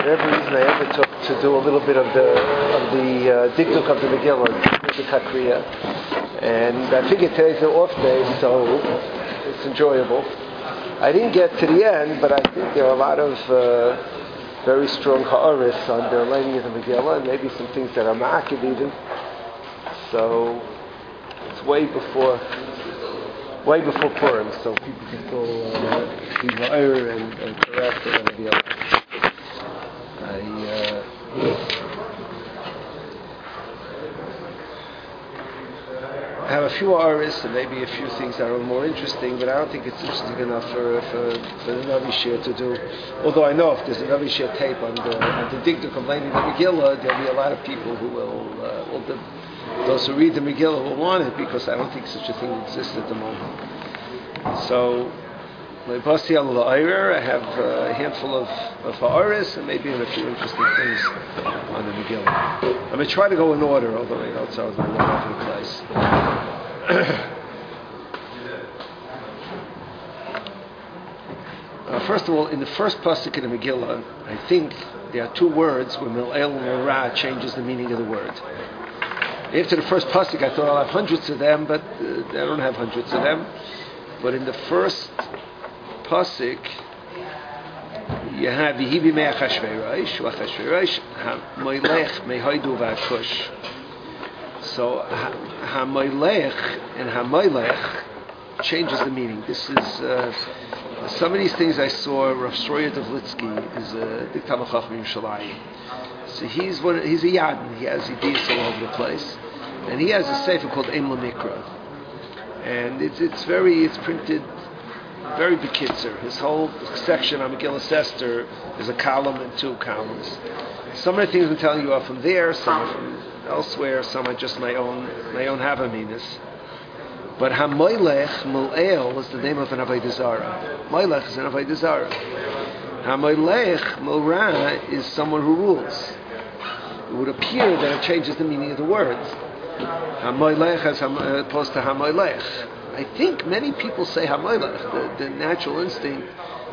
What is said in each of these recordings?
whatever reason I ever took to do a little bit of the dikduk of the Megillah, the Hakriya, and I figured today's an off day, so it's enjoyable. I didn't get to the end, but I think there are a lot of very strong ha'aris on the learning of the Megillah, and maybe some things that are ma'akid even. So it's way before Purim, so people can still be ma'ir and correct the Megillah. I have a few aris and maybe a few things that are more interesting, but I don't think it's interesting enough for the Navi Shir to do. Although I know if there's a Navi Shir tape on the Dikduk of Learning the Megillah, there'll be a lot of people who will, those who read the Megillah will want it, because I don't think such a thing exists at the moment. So, I have a handful of ha'aris and maybe a few interesting things on the Megillah. I'm going to try to go in order, although I know it's always going to all over the place. First of all, in the first pasuk in the Megillah, I think there are two words where mil'el and mil'ra changes the meaning of the word. After the first pasuk, I thought I'll have hundreds of them, but I don't have hundreds of them. But in the first pasuk, you have Yehibi mei Achashverosh, Achashverosh ha-moilech mehaidu v'akush. So ha-moilech and ha-moilech changes the meaning. This is some of these things I saw. Rav Shroya Dovlitsky is a big Talmid Chacham in Yerushalayim. So he's a yadin. He has ideas all over the place, and he has a sefer called Ein L'Mikra, and it's printed very bekitzer. His whole section on Megillah Esther is a column and two columns. Some of the things I'm telling you are from there, some are from elsewhere, some are just my own Havaminas. But Ha-Moilech Mul'el is the name of an Avodah Zarah. Moilech is an Avodah Zarah. Ha-Moilech Mul'ra is someone who rules. It would appear that it changes the meaning of the words. Ha-Moilech as opposed to Ha-Moilech. I think many people say Ha-Moilech, the natural instinct.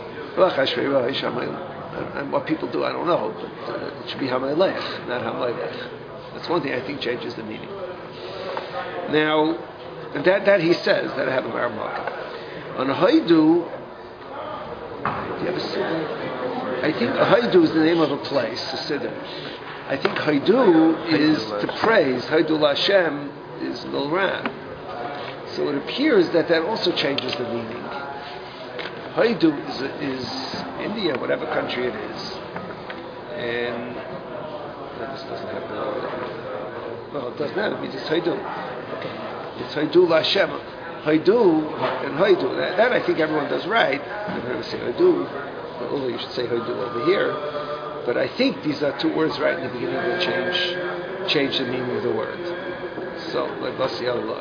And what people do, I don't know, but it should be Ha-Moilech, not Ha-Moilech. That's one thing I think changes the meaning. Now, that he says, that I have a Maramaka. On Haidu, do you have a siddur? I think Haidu is the name of a place, a siddur. I think Haidu is to praise. Haidu L'Hashem is Mil'ra. So it appears that also changes the meaning. Haidu is India, whatever country it is. And this doesn't have the... No, it doesn't have. It means it's Haidu. Okay. It's Haidu L'Hashem. Haidu and Haidu. That I think everyone does right. I've never say Haidu, although you should say Haidu over here. But I think these are two words right in the beginning that change the meaning of the word. So, like Basi Allah.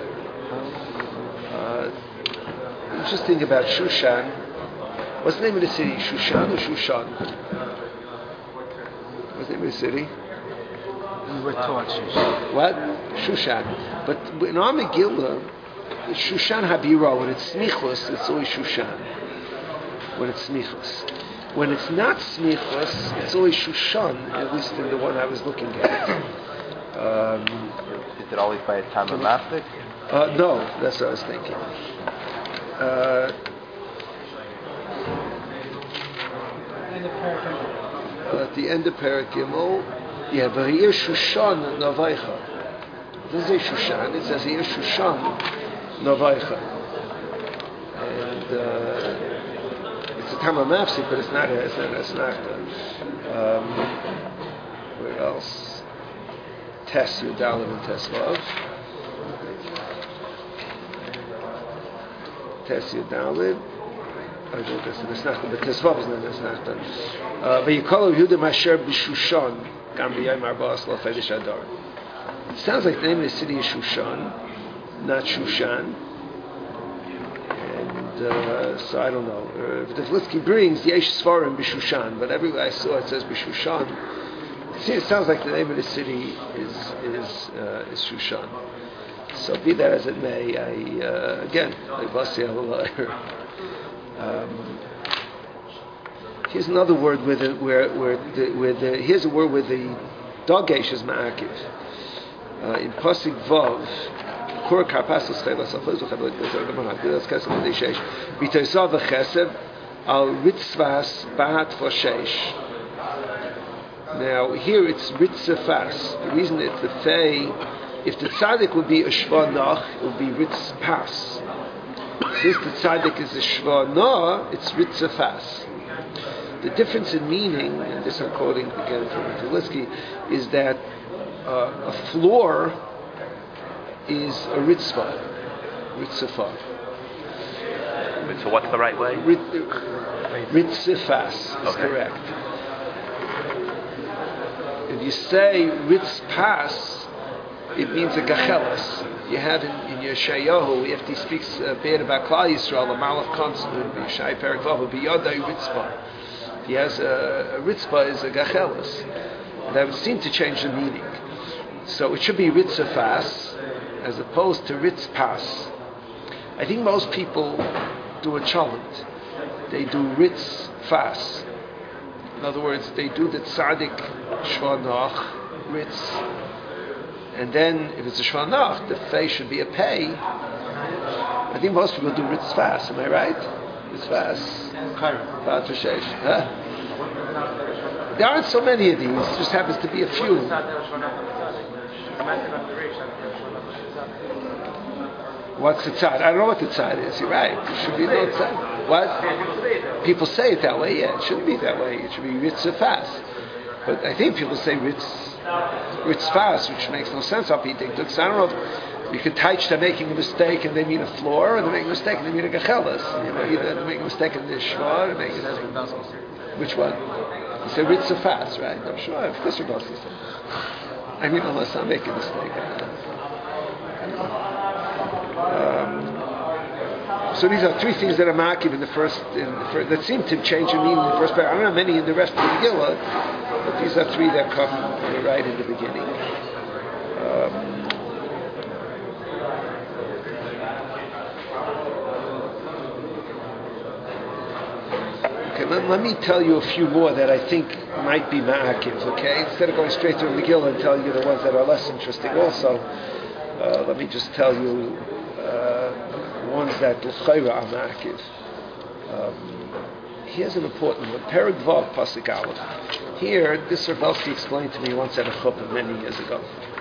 Interesting about Shushan. What's the name of the city? Shushan or Shushan? What's the name of the city? We were taught Shushan. What? Shushan. But in our Megillah, Shushan Habira, when it's Smichos, it's always Shushan. When it's Smichos. When it's not Smichos, it's always Shushan, at least in the one I was looking at. Is it always by a time of Mastic? No, that's what I was thinking. At the end of Perek Gimel, but here Shushan Navaycha. It doesn't say Shushan, it says here Shushan Navaycha. And it's a Tama Mafsik, but it's not where else? Tes Yudalim and Teslav. Tes Yudalim. I don't know if that's Nesnachtan, but Tesvav is not Nesnachtan. V'yikolu Yehuda Masher B'Shushan. It sounds like the name of the city is Shushan, not Shushan. And so I don't know. If the Vlitsky brings Yesh Svarim B'Shushan, but everywhere I saw it says B'Shushan. It sounds like the name of the city is Shushan. So be that as it may, Here's another word here's a word where the dagesh is ma'akiv. In pasuk vav, kor karpasos chelas achozu chabot gazor gamar hagdilas kesem v'dei b'toisav v'chesed al ritzvas bat v'sheish. Now here it's ritzvas. The reason it's the fei, if the tzaddik would be a shvanach, it would be ritzpas. Since the tzaddik is a shvanah, it's ritzvas. The difference in meaning, and this I'm quoting again from Tulisky, is that a floor is a ritzvah. So what's the right way? Ritzvas is correct. If you say ritzpas, it means a gachelas. You have in Yeshayahu, after he speaks bad about Klal Yisrael, the Malach Konsul, Yeshai Perik Vav, B'yadai ritzpah. He has a ritzpah is a gachelas. That would seem to change the meaning. So it should be ritzafas as opposed to ritzpas. I think most people do a cholent. They do ritzfas. In other words, they do the tzaddik shvanach ritz, and then if it's a shvanach, the fei should be a pei. I think most people do ritzfas. Am I right? Ritzfas. Huh? There aren't so many of these. It just happens to be a few. What's the tzad? I don't know what the tzad is. You're right. It should be no tzad. What? People say it that way. Yeah, it shouldn't be that way. It should be ritzafas. But I think people say ritzfas, which makes no sense. I don't know if you could teach they're making a mistake and they mean a floor, or they're making a mistake and they mean a gachelas. Either they're making a mistake in the shvar, or making which one? You say ritzafas, right? I'm sure. Of course, you're supposed to say. I mean, unless I'm making a mistake. So these are three things that are makiv in the first that seem to change the meaning in the first paragraph. I don't know many in the rest of the Megillah, but these are three that come right in the beginning. Okay, let me tell you a few more that I think might be ma'akiv, okay? Instead of going straight to the Megillah and telling you the ones that are less interesting also, let me just tell you ones that l'chayra are ma'akiv. Here's an important one. Perek Vav Pasuk Aleph. Here, this Rebelsky explained to me once at a chuppah many years ago.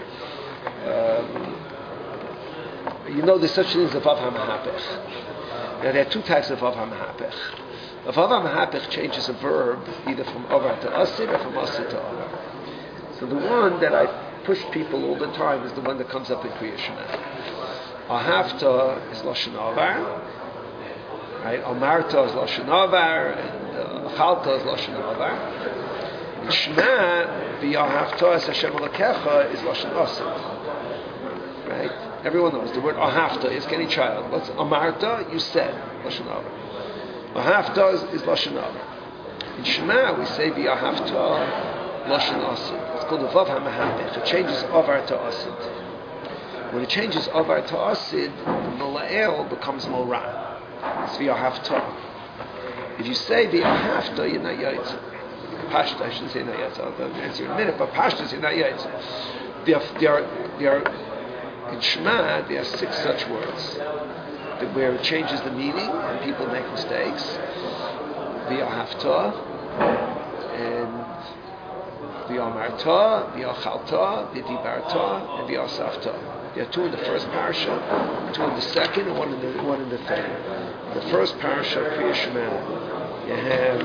There's such things as a Vav HaMahapech. Now, there are two types of Vav HaMahapech. A Vav HaMahapech changes a verb either from Avar to Asid or from Asid to Avar. So the one that I push people all the time is the one that comes up in Kriya Shema. Ahavta is Lashon Avar, right? Amarta is Lashon Avar, and Achalta is Lashon Avar. And Shema, v'Ahavta es Hashem Elokecha is Lashon Asid, right? Everyone knows the word Ahavta is any child. What's Amarta? You said Lashon Avar. Ahavta is Lashon Avar. In Shema we say v'Ahavta Lashon Asid. It's called the Vav HaMahapech. It changes Avar to Asid. When it changes Avar to Asid, Mola'el becomes Morah. It's V'Ahavta. If you say V'Ahavta, you're not Yaitza. Pashta, I shouldn't say not Yaitza. I'll answer in a minute, but Pashta, you're not Yaitza. In Shema, there are 6 such words where it changes the meaning and people make mistakes. V'Ahavta, and V'Amarta, V'Achalta, V'Dibarta, and V'Asafta. There are 2 in the first parasha, 2 in the second, and one in the third. In the first parasha of Kriya Shema, you have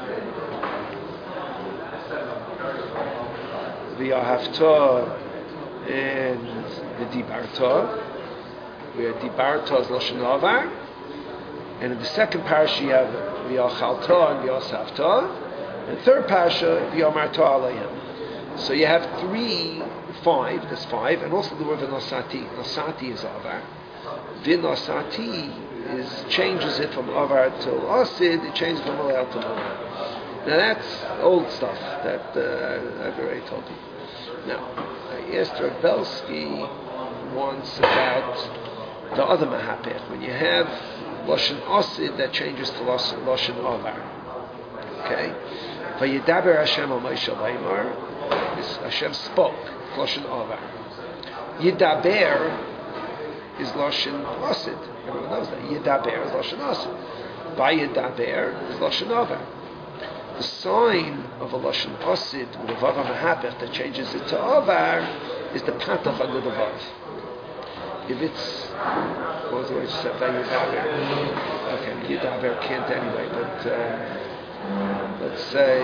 the Ahavta and the Dibarta, where Dibarta is Lashon Avar, and in the second parasha you have the Achalta and the Asafta, and the third parasha the Amarta Alayim. So you have 5, that's 5, and also the word V'Nosati. Nosati is Avar. V'Nosati changes it from Avar to Asid, it changes from Mola'el to Morah. Now that's old stuff that I've already told you. Now, I asked Rebelsky once about the other Mahapech. When you have Lashon Asid, that changes to Lashon Avar. Okay. Vayidaber Hashem al Moshe Leimor. Hashem spoke. Lashon Avar. Yidaber is Lashon Asid. Everyone knows that. Yidaber is Lashon Asid. Vayidaber is Lashon Avar. The sign of a Lashon Asid with a Vav HaMahapech that changes it to Avar is the Patach under the Vav. If it's, what was the way to say Vayidaber? Okay, Yidaber can't anyway, but let's say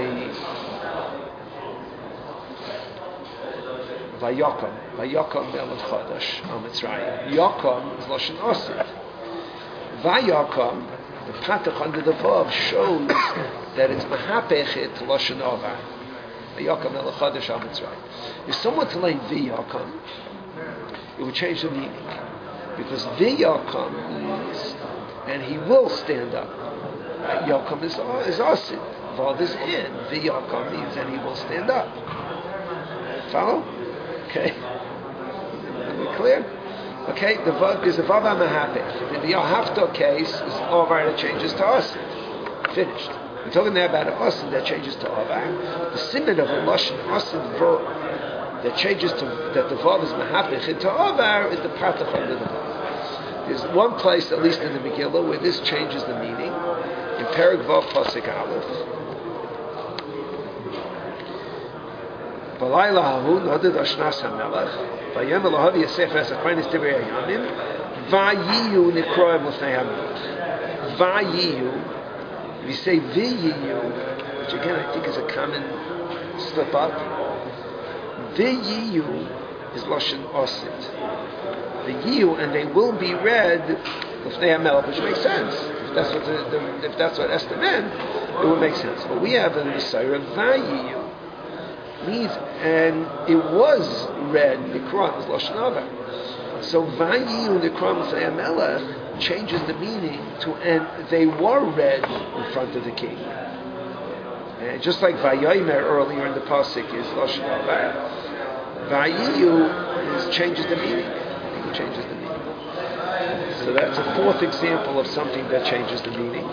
Vayakam Melech Chadash Al Mitzrayim. Yakam is Lashon Asid. Vayakam, the Patach under the Vav, shows that it's Mahapechet Lashon Avar. Vayakam Melech Chadash Al Mitzrayim. If someone to learn Vayakam, it would change the meaning. Because Vayakam means, and he will stand up. Yakam is Asid. Vav is in. Vayakam means, and he will stand up. Follow? Okay. Are we clear? Okay, there's a Vav HaMahapech. The Yahavta case is Avar that changes to Asid. Finished. We're talking there about an Asid that changes to Avar. The simon of a Lashon Asid verb that changes to, that the Vav is Mahapech into Avar is the Patach under the Vav. There's one place, at least in the Megillah, where this changes the meaning. In Perek Vav Pasuk Aleph. V'layla hahu noded Ashnas HaMelech v'yom Elohav Yosef v'esachronis divrei hayamim v'yiyu nikroim l'fnei HaMelech. V'yiyu, if you say v'yiyu, which again I think is a common slip up, v'yiyu is Lashon Asid. V'yiyu, and they will be read l'fnei HaMelech, which makes sense. If that's what Esther meant, it would make sense. But we have in the Sirah v'yiyu. Means, and it was read Nikram as Lashon Avar. So Vayiyu Nikram L'fnei HaMelech changes the meaning to, and they were read in front of the king. And just like Vayomer earlier in the pasuk is Lashon Avar, Vayiyu changes the meaning. It changes the meaning. So that's a fourth example of something that changes the meaning.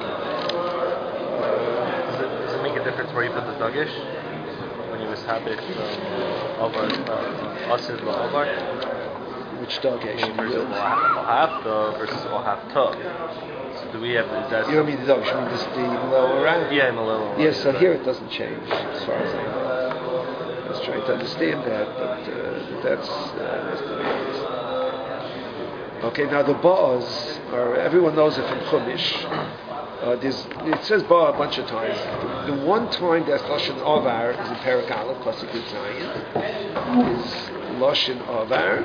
Does it make a difference where you put the dagish? Habit over Asid La'avar. Which dagesh? Ohavta versus Ohavta. So do we have that? You don't mean the dagesh, you mean the Malel around? Yeah, Malel around. Yes, so here it doesn't change, as far as I know. I was trying to understand that, but that's the way it is. Okay, now the Ba'az, everyone knows it from Chumash. It says Ba a bunch of times. The one time that's Lashon Avar is in Perek Aleph, Pasuk Zayin, is Lashon Avar.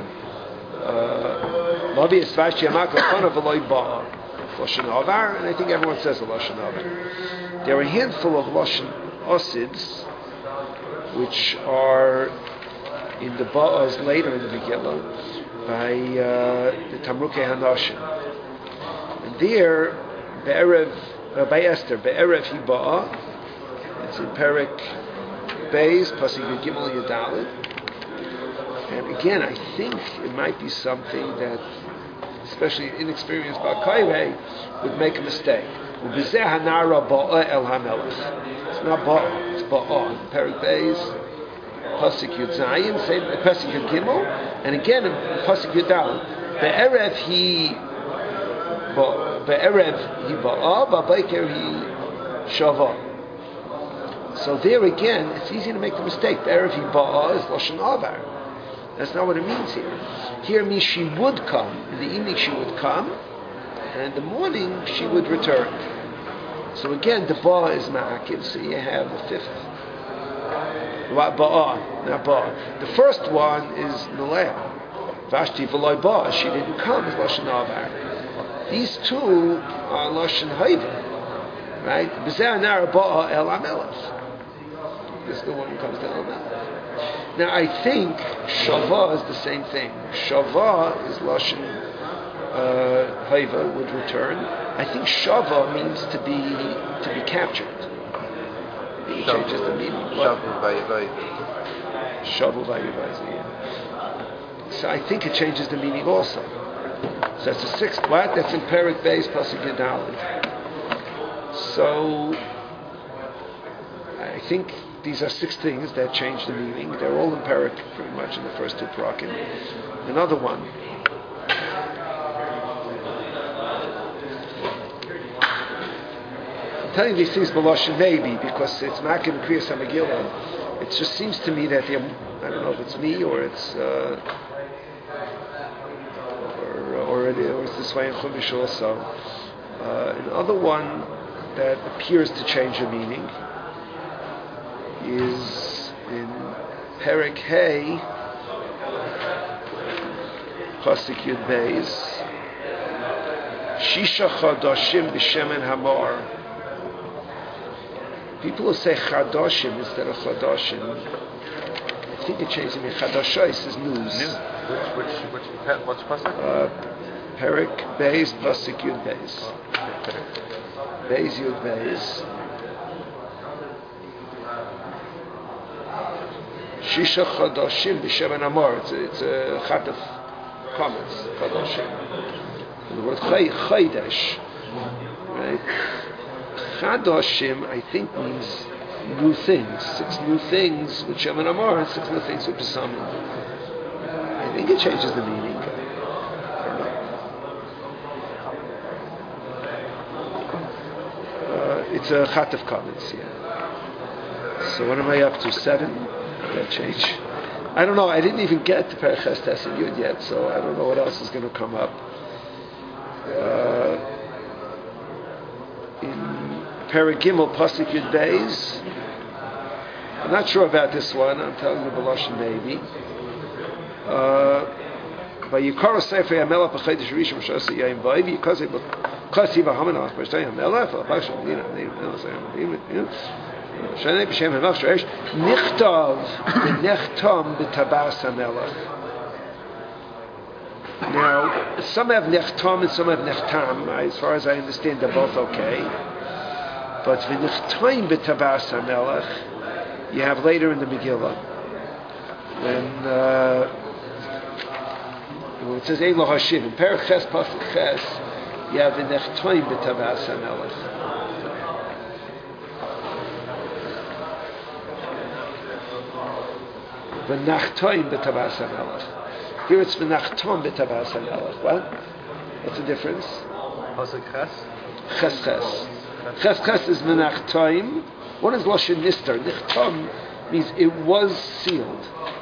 Lavi Esvash Yamak Lachana V'Loi Ba Lashon Avar, and I think everyone says the Lashon Avar. There are a handful of Lashon Asids, which are in the Ba'az later in the Megillah by the Tamrukei Hanashim, and there. By Esther, Be'erev Hiba'a, it's in Perek Beis, Pasuk Gimel Yadalid. And again, I think it might be something that, especially inexperienced Ba'Kairei, would make a mistake. It's not Ba'a, it's Ba'a. Perek Beis, Pasuk Yud Zayin, same Pasuk Yud Gimel, and again in Pasuk Yadalid, Be'erev Be'erev hi ba'a, ba'bayker hi shava. So there again, it's easy to make the mistake. Be'erev hi ba'a is Lashon Avar. That's not what it means here. Here it means she would come. In the evening she would come, and in the morning she would return. So again, the ba'a is ma'akiv, so you have the fifth. Ba'a, not ba'a. The first one is Nalea. Vashti v'loi ba'a, she didn't come, is Lashon Avar. These two are Lashon Haiva, right? B'zeh nara ba'a el HaMelech. This is the one who comes to El HaMelech. Now I think Shava is the same thing. Shava is Lashon Haiva, would return. I think Shava means to be captured. It changes the meaning. Shavu Vayivai. Shavu Vayivai, yeah. So I think it changes the meaning also. So that's the sixth. What? That's in Perek Beis, Pasuk Yadalid. So I think these are 6 things that change the meaning. They're all in Perek, pretty much in the first 2 parakim. Another one. I'm telling you these things B'Lashon maybe because it's Makim and Kriyas HaMegillah. It just seems to me that I don't know if it's me or it's or it's this way in Chumash also. Another one that appears to change the meaning is in Perek Hey, Pasuk Yud Beis, Shisha Chadashim B'Shemen Hamar. People who say Chadashim instead of Chadashim, I think it changes me. Chadashos is news. What's Pasuk? Perek Beis, Pasuk Yud Beis. Beis Yud Beis. Shisha Chadashim B'Shemen Hamar. It's a chat of comments. Chadashim. The word Chaydesh, right? Chadashim, I think, means new things. 6 new things with Shemen Hamar, and 6 new things with Besamim. I think it changes the meaning. I don't know. It's a chat of comments, yeah. So what am I up to? 7? That change? I don't know. I didn't even get to Perek Ches Tes and Yud yet, so I don't know what else is going to come up. In Perek Gimel, Pasuk Yud Beis. I'm not sure about this one. I'm telling you B'Lashon maybe. Vayikara Sefer HaMelech b'Chodesh Rishon Shas Yayim Vayvi Yikaze b'Chasi v'Hamanach b'Shtei HaMelech v'Pashon Medina Shnei b'Shem HaMelech Shoresh Nichtav v'Nechtam b'Tabas HaMelech. Now, some have Nechtam and some have Nechtam. As far as I understand, they're both okay. But v'Nechtam b'Tabas HaMelech you have later in the Megillah when it says Ein Lo Hashiv in Perek Ches Pasuk Ches you have v'Nechtam b'Tabas HaMelech. V'Nechtam b'Tabas HaMelech. Here it's v'Nachtam b'Tabas HaMelech. What? What's the difference? Pasuk Ches? Ches Ches. Ches Ches is v'Nachtam. What is Lashon Nister? Nichtam means it was sealed,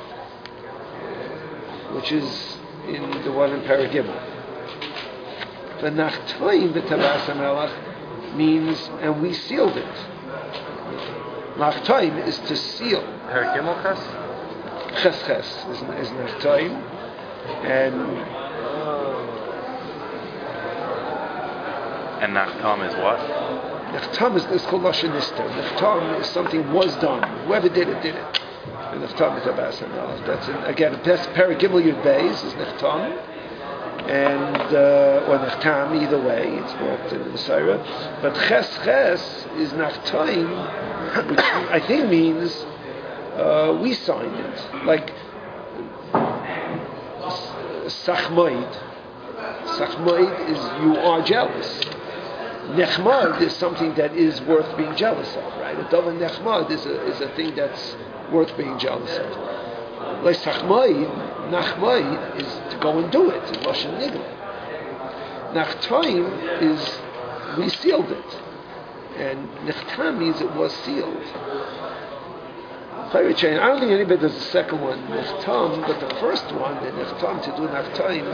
which is in the one in Perek Gimel. V'Nachtam b'Tabas HaMelech means, and we sealed it. Nachtam is to seal. Perek Gimel Ches? Ches Ches is Nachtam. And Nachtam is what? Nachtam is called Lashon Nister. Nachtam is something was done. Whoever did it, did it. And Nachtam is Tabas HaMelech. That's again, that's Perek Gimel Yud Beis is Nachtam, and or Nachtam either way. It's brought in the Messiah. But Ches Ches is Nachtam, which I think means we signed it. Like Sachmoid. Sachmoid is you are jealous. Nechmad is something that is worth being jealous of, right? A davar nechmad is a thing that's worth being jealous of. Like Sachmoid, Nachmoid is to go and do it. It's Lashon Nigla. Nachtaim is we sealed it, and Nechtam means it was sealed. I don't think anybody does the second one, Nechtam, but the first one, the Nechtam, to do Nachtaim,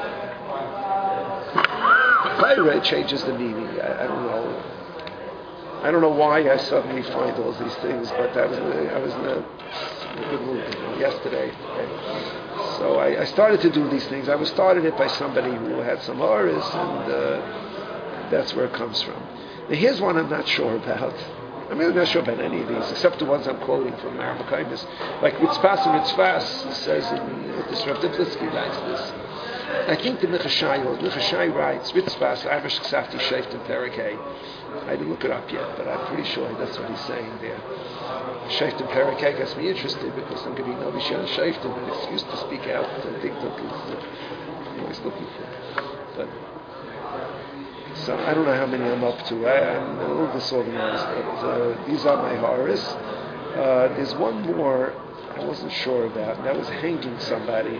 Chayre changes the meaning. I don't know. I don't know why I suddenly find all these things, but I was in a good mood yesterday. So I started to do these things. I was started it by somebody who had some auras, and that's where it comes from. Now here's one I'm not sure about. I'm really not sure about any of these, except the ones I'm quoting from Armakaimis. Like Ritzpas and Ritzpas, it says this Rav Diplitsky writes this. I think the Michashai writes, Ritzpas, Irish Ksafti Sheft in Perek Hey. I didn't look it up yet, but I'm pretty sure that's what he's saying there. Sheft in Perek Hey gets me interested because I'm going to be Novi Shem Sheft and an excuse to speak out and think that he's always looking for. But So I don't know how many I'm up to. I'm a little disorganized. But, these are my horrors. There's one more I wasn't sure about, and that was hanging somebody.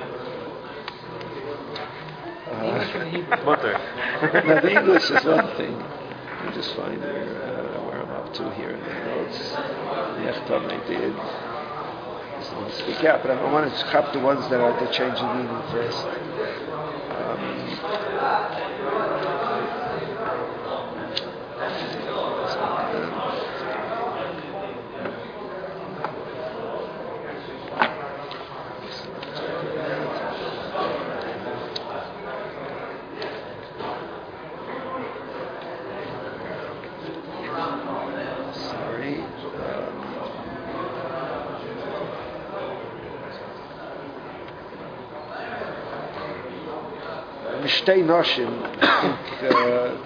Butter. Now the English is one thing. Let me just find where I'm up to here in the notes. Nechtam I did. This is going to speak out, but I want to chop the ones that are the change in meaning first. Mishtei Noshim, I think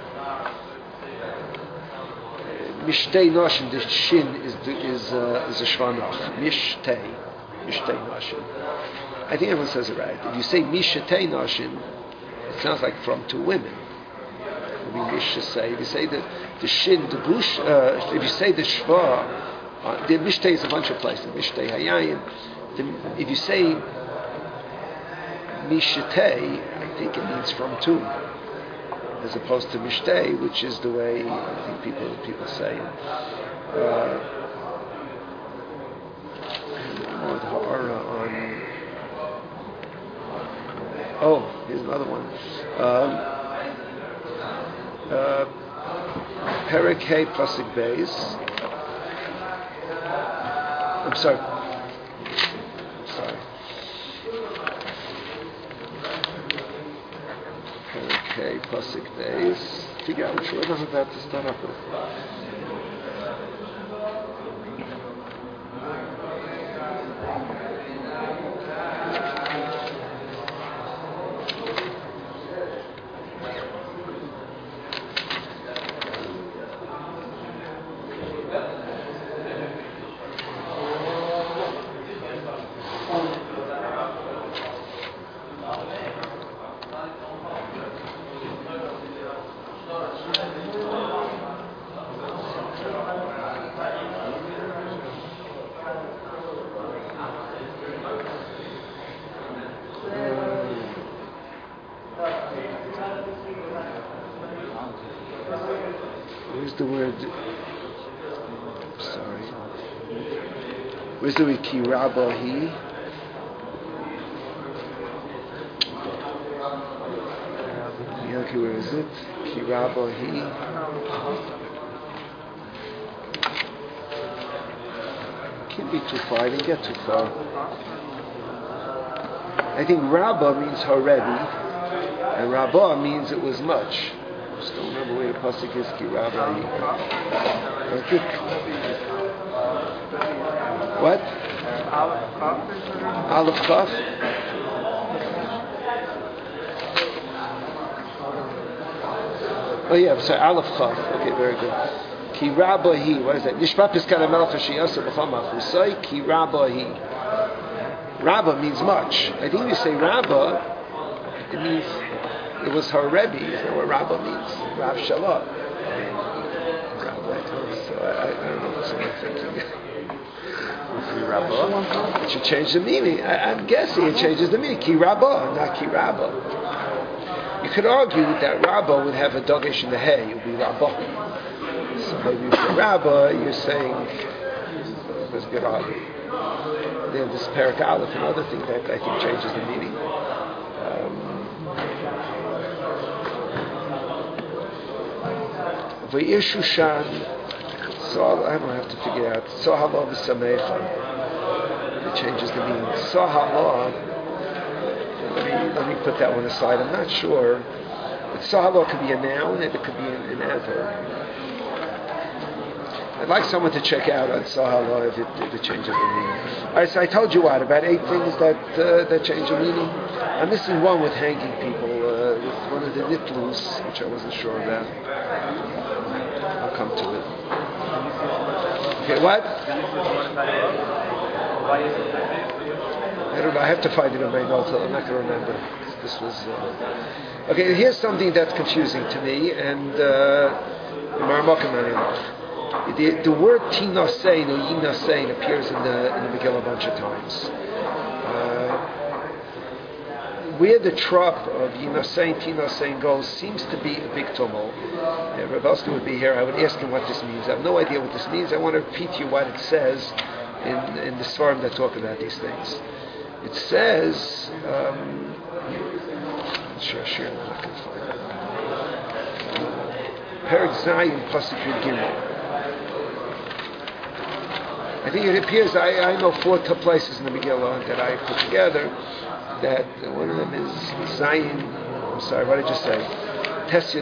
Mishtei Noshim, the shin is a shvanach. Mishtei Noshim. I think everyone says it right. If you say Mishtei Noshim, it sounds like from two women. I mean, if you say the shin, the gush, if you say the shva, the Mishtei is a bunch of places. Mishtei Hayayim. If you say Mishtei, I think it means from two, as opposed to Mishtei, which is the way I think people say it. More the ha'ara on. Oh, here's another one. Perek Hey Pasuk Beis. I'm sorry. Okay, Pasuk Beis. Figure out which word I'm about to start up with. Where's the word Kirabahi? Okay, where is it? Kirabahi. Can't be too far. I didn't get too far. I think Rabba means Harebi, and Rabba means it was much. I just don't remember where the pasuk is. Kirabahi. I think. What? Aleph Kaf. Oh yeah, sorry, Aleph Kaf. Okay, very good. Ki Rabbahi. What is that? Nishpat Piskan HaMelech Hashiyasa B'chol Machusai. Ki Rabbahi. Rabba means much. I think if you say Rabba, it means it was her Rebbe. Is that what Rabba means? Rav Shalom. Rabba. So I don't know what I'm thinking. It should change the meaning. I'm guessing it changes the meaning. Ki Rabba, not Ki Rabba. You could argue that Rabba would have a dagesh in the hay. It would be Rabba. So maybe for Rabba, you're saying there's a good argument. There's this Perek Aleph, another thing that I think changes the meaning. V'yir Shushan. So I don't have to figure out. Sohala v'samecha. It changes the meaning. Sohala. Let me put that one aside. I'm not sure. But Sohala could be a noun and it could be an adverb. I'd like someone to check out on Sohala if it changes the meaning. All right, so I told you about 8 things that change the meaning. I'm missing one with hanging people. With one of the nitlus, which I wasn't sure about. I'll come to it. Okay, what? I don't know. I have to find it in my notes. I'm not going to remember. This was okay. Here's something that's confusing to me, and the word tinasein or yinasein appears in the Megillah a bunch of times. Where the trop of yinasein, tinasein goes seems to be a big tumult. Rebelski would be here. I would ask him what this means. I have no idea what this means. I want to repeat to you what it says in the Svarim that talk about these things. It says, I'm not sure I can find it. Perek Zayin Pasuk Yud Gimel. I think it appears, I know 4 places in the Megillah that I put together, that one of them is Zayin, I'm sorry, what did I just say? Tesya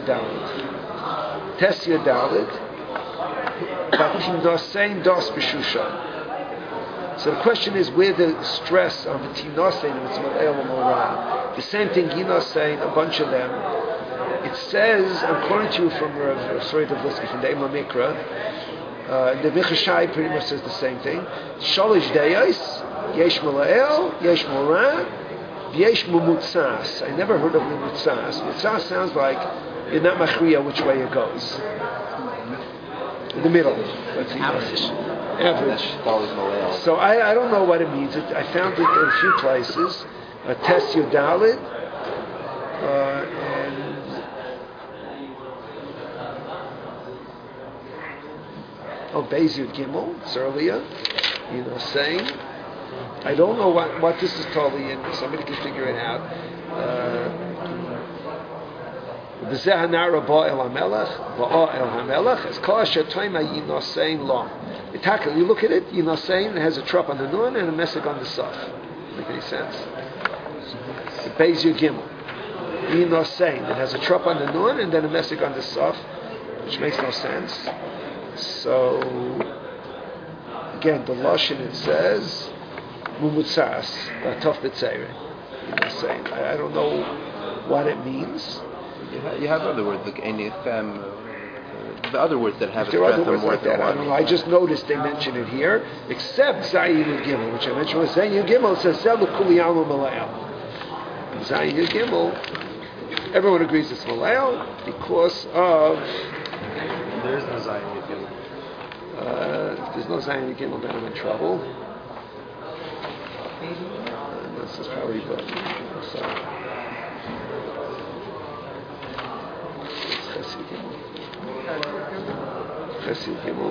Dalit, Batim Dosein Dos B'Shushan. So the question is where the stress on the Tinosein and it's Mal'el and Moran. The same thing Yinosein, a bunch of them. It says, I'm quoting to you from Sori Davlisky, from the Eimah Mikra, the Michashai pretty much says the same thing. Shalish Deyais, Yesh Mal'el, Yesh Moran, Yesh Mumutzas. I never heard of Mumutzas. Mumutzas sounds like you're not machriya which way it goes. In the middle. Average. So I don't know what it means. I found it in a few places. Tes Yodalit and Beis Yud Gimel. It's earlier. Saying. I don't know what this is totally in. Somebody can figure it out. B'zeh hanara ba'el hamelech, ba'el hamelech, es kol asher toima yinosein lo. You look at it, yinosein has a trop on the nun and a mesig on the saf. Make any sense? The Beis Yud Gimel. Yinosein, it has a trop on the nun and then a mesig on the saf, which makes no sense. So, again, the Lashon it says, mumutzas, ba'tof b'tzeire. Yinosein. I don't know what it means. You have other words like enifem, the other words that have there are other words more like that. I don't know. I just noticed they mention it here, except Zayin Yud Gimel, which I mentioned was Zayin Yud Gimel. It says Zelu Kuliyamu Malayal. Zayin Yud Gimel, everyone agrees it's Malayal because of. There is no Zayin Yud Gimel. If there's no Zayin Yud Gimel, then I'm in trouble. This is probably good. Sorry. Chesed Gimel.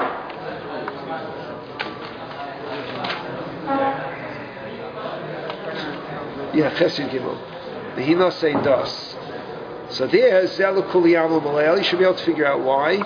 Yeah, Chesed Gimel. The Hina say das. So there, Zelu Kuliyamu Malayal. You should be able to figure out why.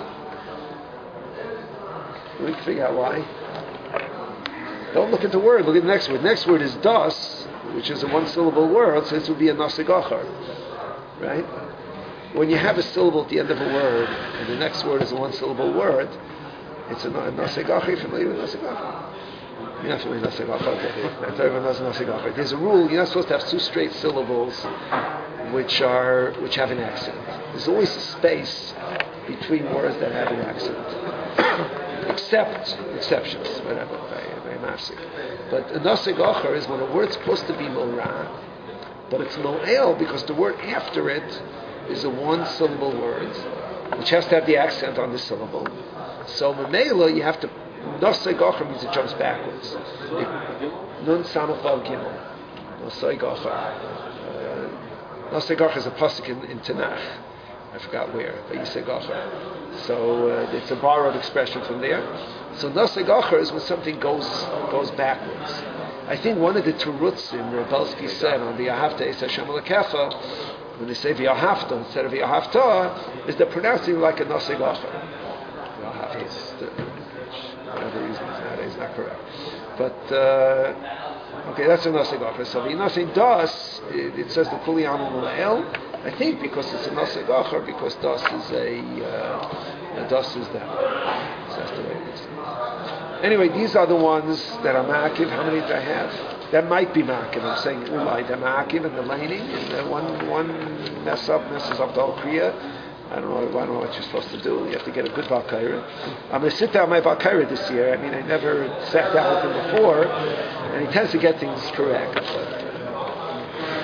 We can figure out why. Don't look at the word. Look at the next word. Next word is das, which is a one-syllable word. So this would be a nasig achar, right? When you have a syllable at the end of a word, and the next word is a one-syllable word, it's a nasig achar. Are you familiar with nasig achar? You're not familiar with nasig achar. Okay. There's a rule: you're not supposed to have 2 straight syllables, which have an accent. There's always a space between words that have an accent, exceptions, whatever. Very mafsik. But a nasig achar is when a word's supposed to be molra, but it's mol'el because the word after it is a one-syllable word, which has to have the accent on the syllable. So Mamela, you have to. Nasig achar means it jumps backwards. Nun samach vav gimel. Nasig achar. Nasig achar is a pasuk in Tanakh. I forgot where, but Yiseg achar. So it's a borrowed expression from there. So nasig achar is when something goes backwards. I think one of the terutzim Rebelsky said on the Ahavta Es Hashem Elokecha, when they say v'yahavta instead of v'yahavta, is they're pronouncing like a nasig achar. V'yahavta, whatever reason nowadays not correct. But okay, that's a nasig achar. So v'yinasein das, it says the kuli anu l'el. I think because it's a nasig achar, because das is das is that. So that's the way it is. Anyway, these are the ones that are ma'akiv. How many do I have? That might be ma'akiv. I'm saying ulai, the ma'akiv and the laning. And one messes up the whole kriya. I don't know what you're supposed to do. You have to get a good Balkaira. I'm going to sit down my Balkaira this year. I mean, I never sat down with him before, and he tends to get things correct. But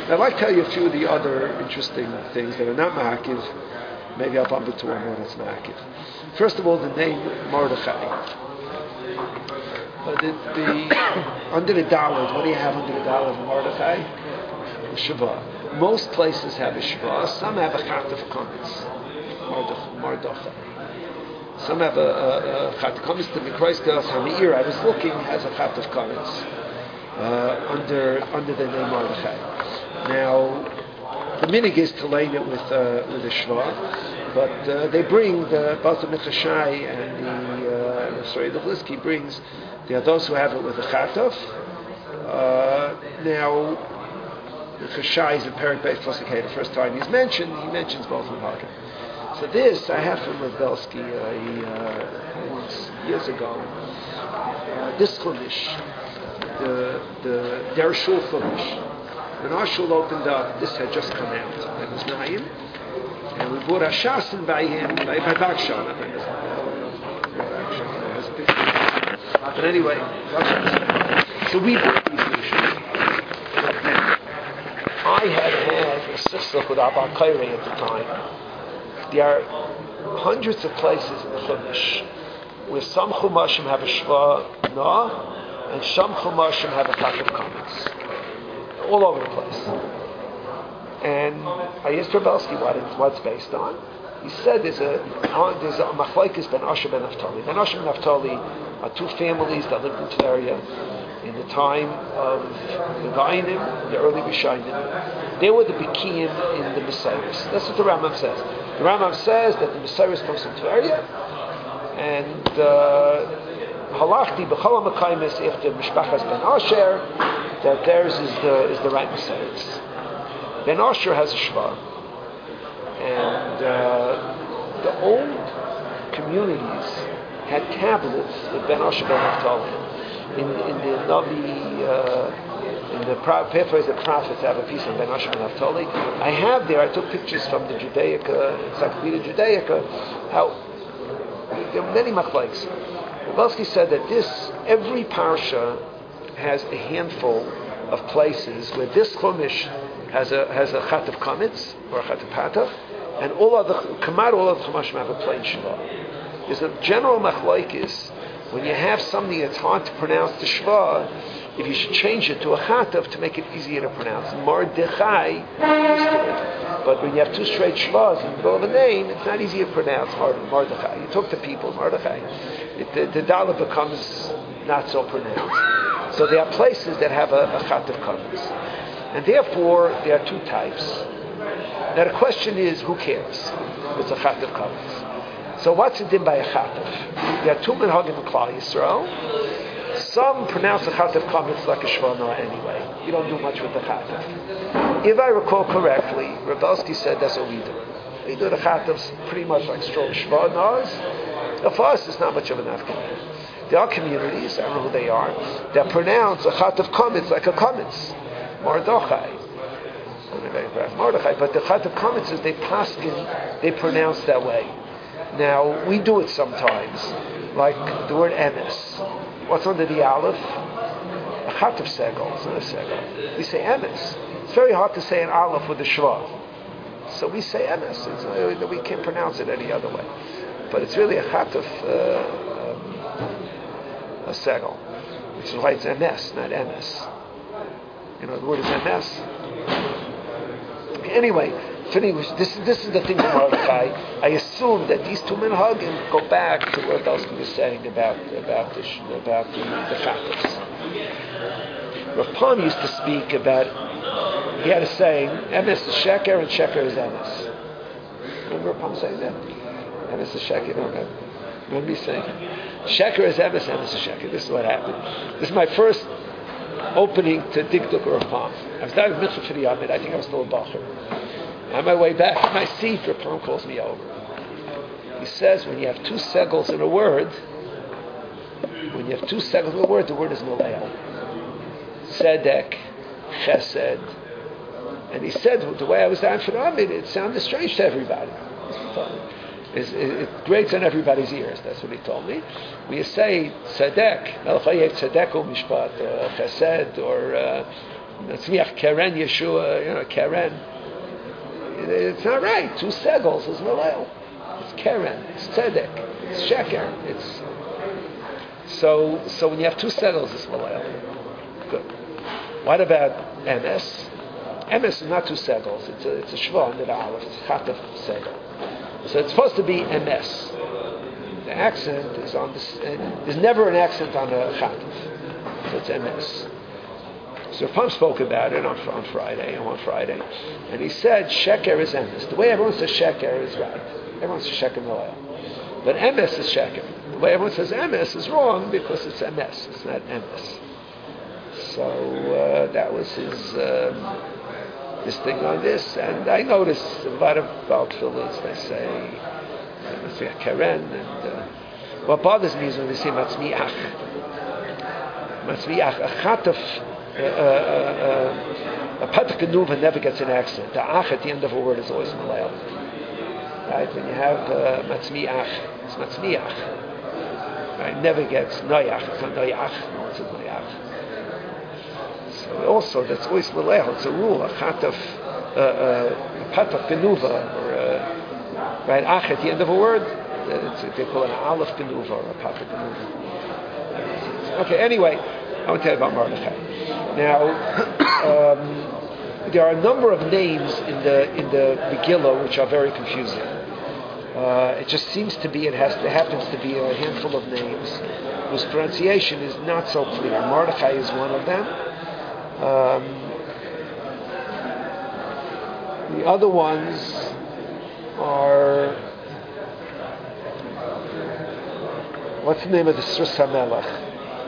I'd like to tell you a few of the other interesting things that are not ma'akiv. Maybe I'll bump into one more that's ma'akiv. First of all, the name Mordechai. Under the Daled, what do you have under the Daled of Mordechai? Shava. Most places have a Shava. Some have a Chat of Kamitz. Mordechai. Some have a Chat of Kamitz. The Mikrais Delas Hamir, I was looking, has a Chat of Kamitz under the name Mordechai. Now, the minig is to lane it with a Shava, but they bring the Balta Michashai and the Blisky brings. There are those who have it with a Chatov. Now, the Chashai is in Perik Beis Pasukei. The first time he mentions both in Hagen. So this I have from Rav Belsky years ago. This Chumash, their Shul Chumash. When our Shul opened up, this had just come out. It was Naim. And we bought a Shasin by him, by Bakshan. But anyway, so we bought these new Shuls. I had a sister with Abba Kairi at the time. There are hundreds of places in the Chumash where some Chumashim have a Shva Na and some Chumashim have a Chat of Kamitz. All over the place. And I asked Rabelsky what's based on. He said there's a Machlaikis Ben Asher Ben Naftali. Ben Asher Ben Naftali are two families that lived in Tveria in the time of the Gainim, the early Rishonim. They were the Bikiyim in the Messiahs. That's what the Rambam says. The Rambam says that the Messiahs comes from Tveria, and Halachti b'chol ha'makaymes if the Mishpachas Ben Asher, that theirs is the right Messiahs. Ben Asher has a Shva, and the old communities had tablets with Ben Asher Ben Naftali. In the Navi, in the paraphrase of prophets, have a piece on Ben Asher Ben Naftali. I have there. I took pictures from the Judaica, Encyclopedia Judaica. How there are many machlokes. Belsky said that every parsha has a handful of places where this chumash has a Chat of Kamitz or a Chat of Patach, and all other chumashim have a plain Shva. There's a general machlokes. When you have something that's hard to pronounce the Shva, if you should change it to a Chatav to make it easier to pronounce. Mordechai used to it. But when you have two straight Shvas in the middle of a name, it's not easy to pronounce Mordechai. You talk to people, Mordechai. The Dalet becomes not so pronounced. So there are places that have a Chatav Kamitz. And therefore, there are two types. Now the question is, who cares? It's a Chatav Kamitz. So what's it in by a Chatav? There are two minhagim in Klal Yisrael. Some pronounce the Chat of Kamitz like a Shvana anyway. You don't do much with the Chatav. If I recall correctly, Rabelsky said that's what we do. We do the Chatavs pretty much like strong Shvanas. For us, it's not much of an afternoon. There are communities, I don't know who they are, that pronounce a Chat of Kamitz like a Kamitz. Mordechai. Mordechai, but the Chat of Kamitz is they pronounce that way. Now, we do it sometimes, like the word emes. What's under the aleph? A Chat of segel. It's not a segel. We say emes. It's very hard to say an aleph with a shva. So we say emes. We can't pronounce it any other way. But it's really a Chat of a segel. Which is why it's emes, not emes. The word is emes. Anyway, this is the thing with Mordechai. I assume that these two minhagim go back to what Belsky was saying about the Chatavs. Rav Palm used to speak about, he had a saying, emes is sheker and sheker is emes. Remember Rav Palm saying that? Emes is sheker, remember me saying sheker is emes, emes is sheker. This is what happened. This is my first opening to Dikduk Rav Palm. I was down in Mitzvah for the Yamid. I think I was still a Bacher. On my way back to my seat, Rav Palm calls me over. He says, when you have two segels in a word, the word is Malel. Tzedek, Chesed. And he said, the way I was down for the Amid, it sounded strange to everybody. It grates on everybody's ears. That's what he told me. We say Tzedek, Melchayek Tzedek Mishpat, Chesed, or Matzmiach Keren Yeshua, Keren. It's not right. 2 segels is Malel. It's Keren. It's Tzedek. It's Sheker. So when you have 2 segels, it's Malel. Good. What about MS? MS is not 2 segels. It's a shva under the aleph. It's chataf segel. So it's supposed to be MS. The accent is on this. There's never an accent on a chataf. So it's MS. So Pam spoke about it on Friday, and he said sheker is emes. The way everyone says sheker is right. Everyone says sheker noel, but emes is sheker. The way everyone says emes is wrong because it's emes. It's not emes. So that was his thing on this, and I noticed a lot of Baltfilas. They say keren, and what bothers me is when they say matzmiach. Matzmiach, a chataf. A patak kenuva never gets an accent. The ach at the end of a word is always malel. Right? When you have matzmiach, it's matzmiach. Right? Never gets noyach. It's not noyach. No one says noyach. So also that's always malel. It's a rule. A chataf, a patak kenuva, or right ach at the end of a word. They call it an aleph kenuva or a patak kenuva. Okay. Anyway, I want to tell you about Mordechai. Now, there are a number of names in the Megillah which are very confusing. It just seems to be, happens to be a handful of names whose pronunciation is not so clear. Mordechai is one of them. The other ones are, what's the name of the Srus HaMelech?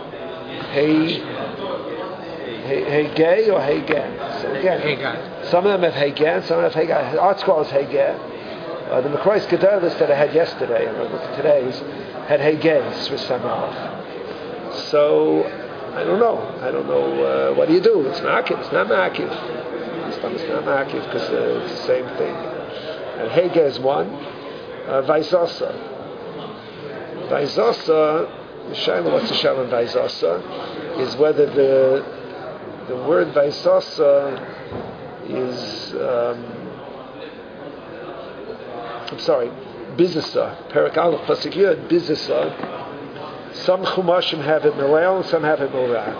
Hey gay or hey gen? So again, some of them have hey gen, some of them have hey gay. Art Scroll is hey gen. The Makrois Gedolos that I had yesterday, and I looked at today's, had hey gay, Swiss Samalach. So I don't know. What do you do? It's ma'akiv. It's not ma'akiv. It's not ma'akiv because it's the same thing. And hey gay is one. Vaizosa. Vaizosa. What's the shalom Vaizosa? Is whether the word Vaisasa is, Bizisa. Perak Aleph Pasuk Yud, Bizisa. Some Chumashim have it Milel and some have it Milra.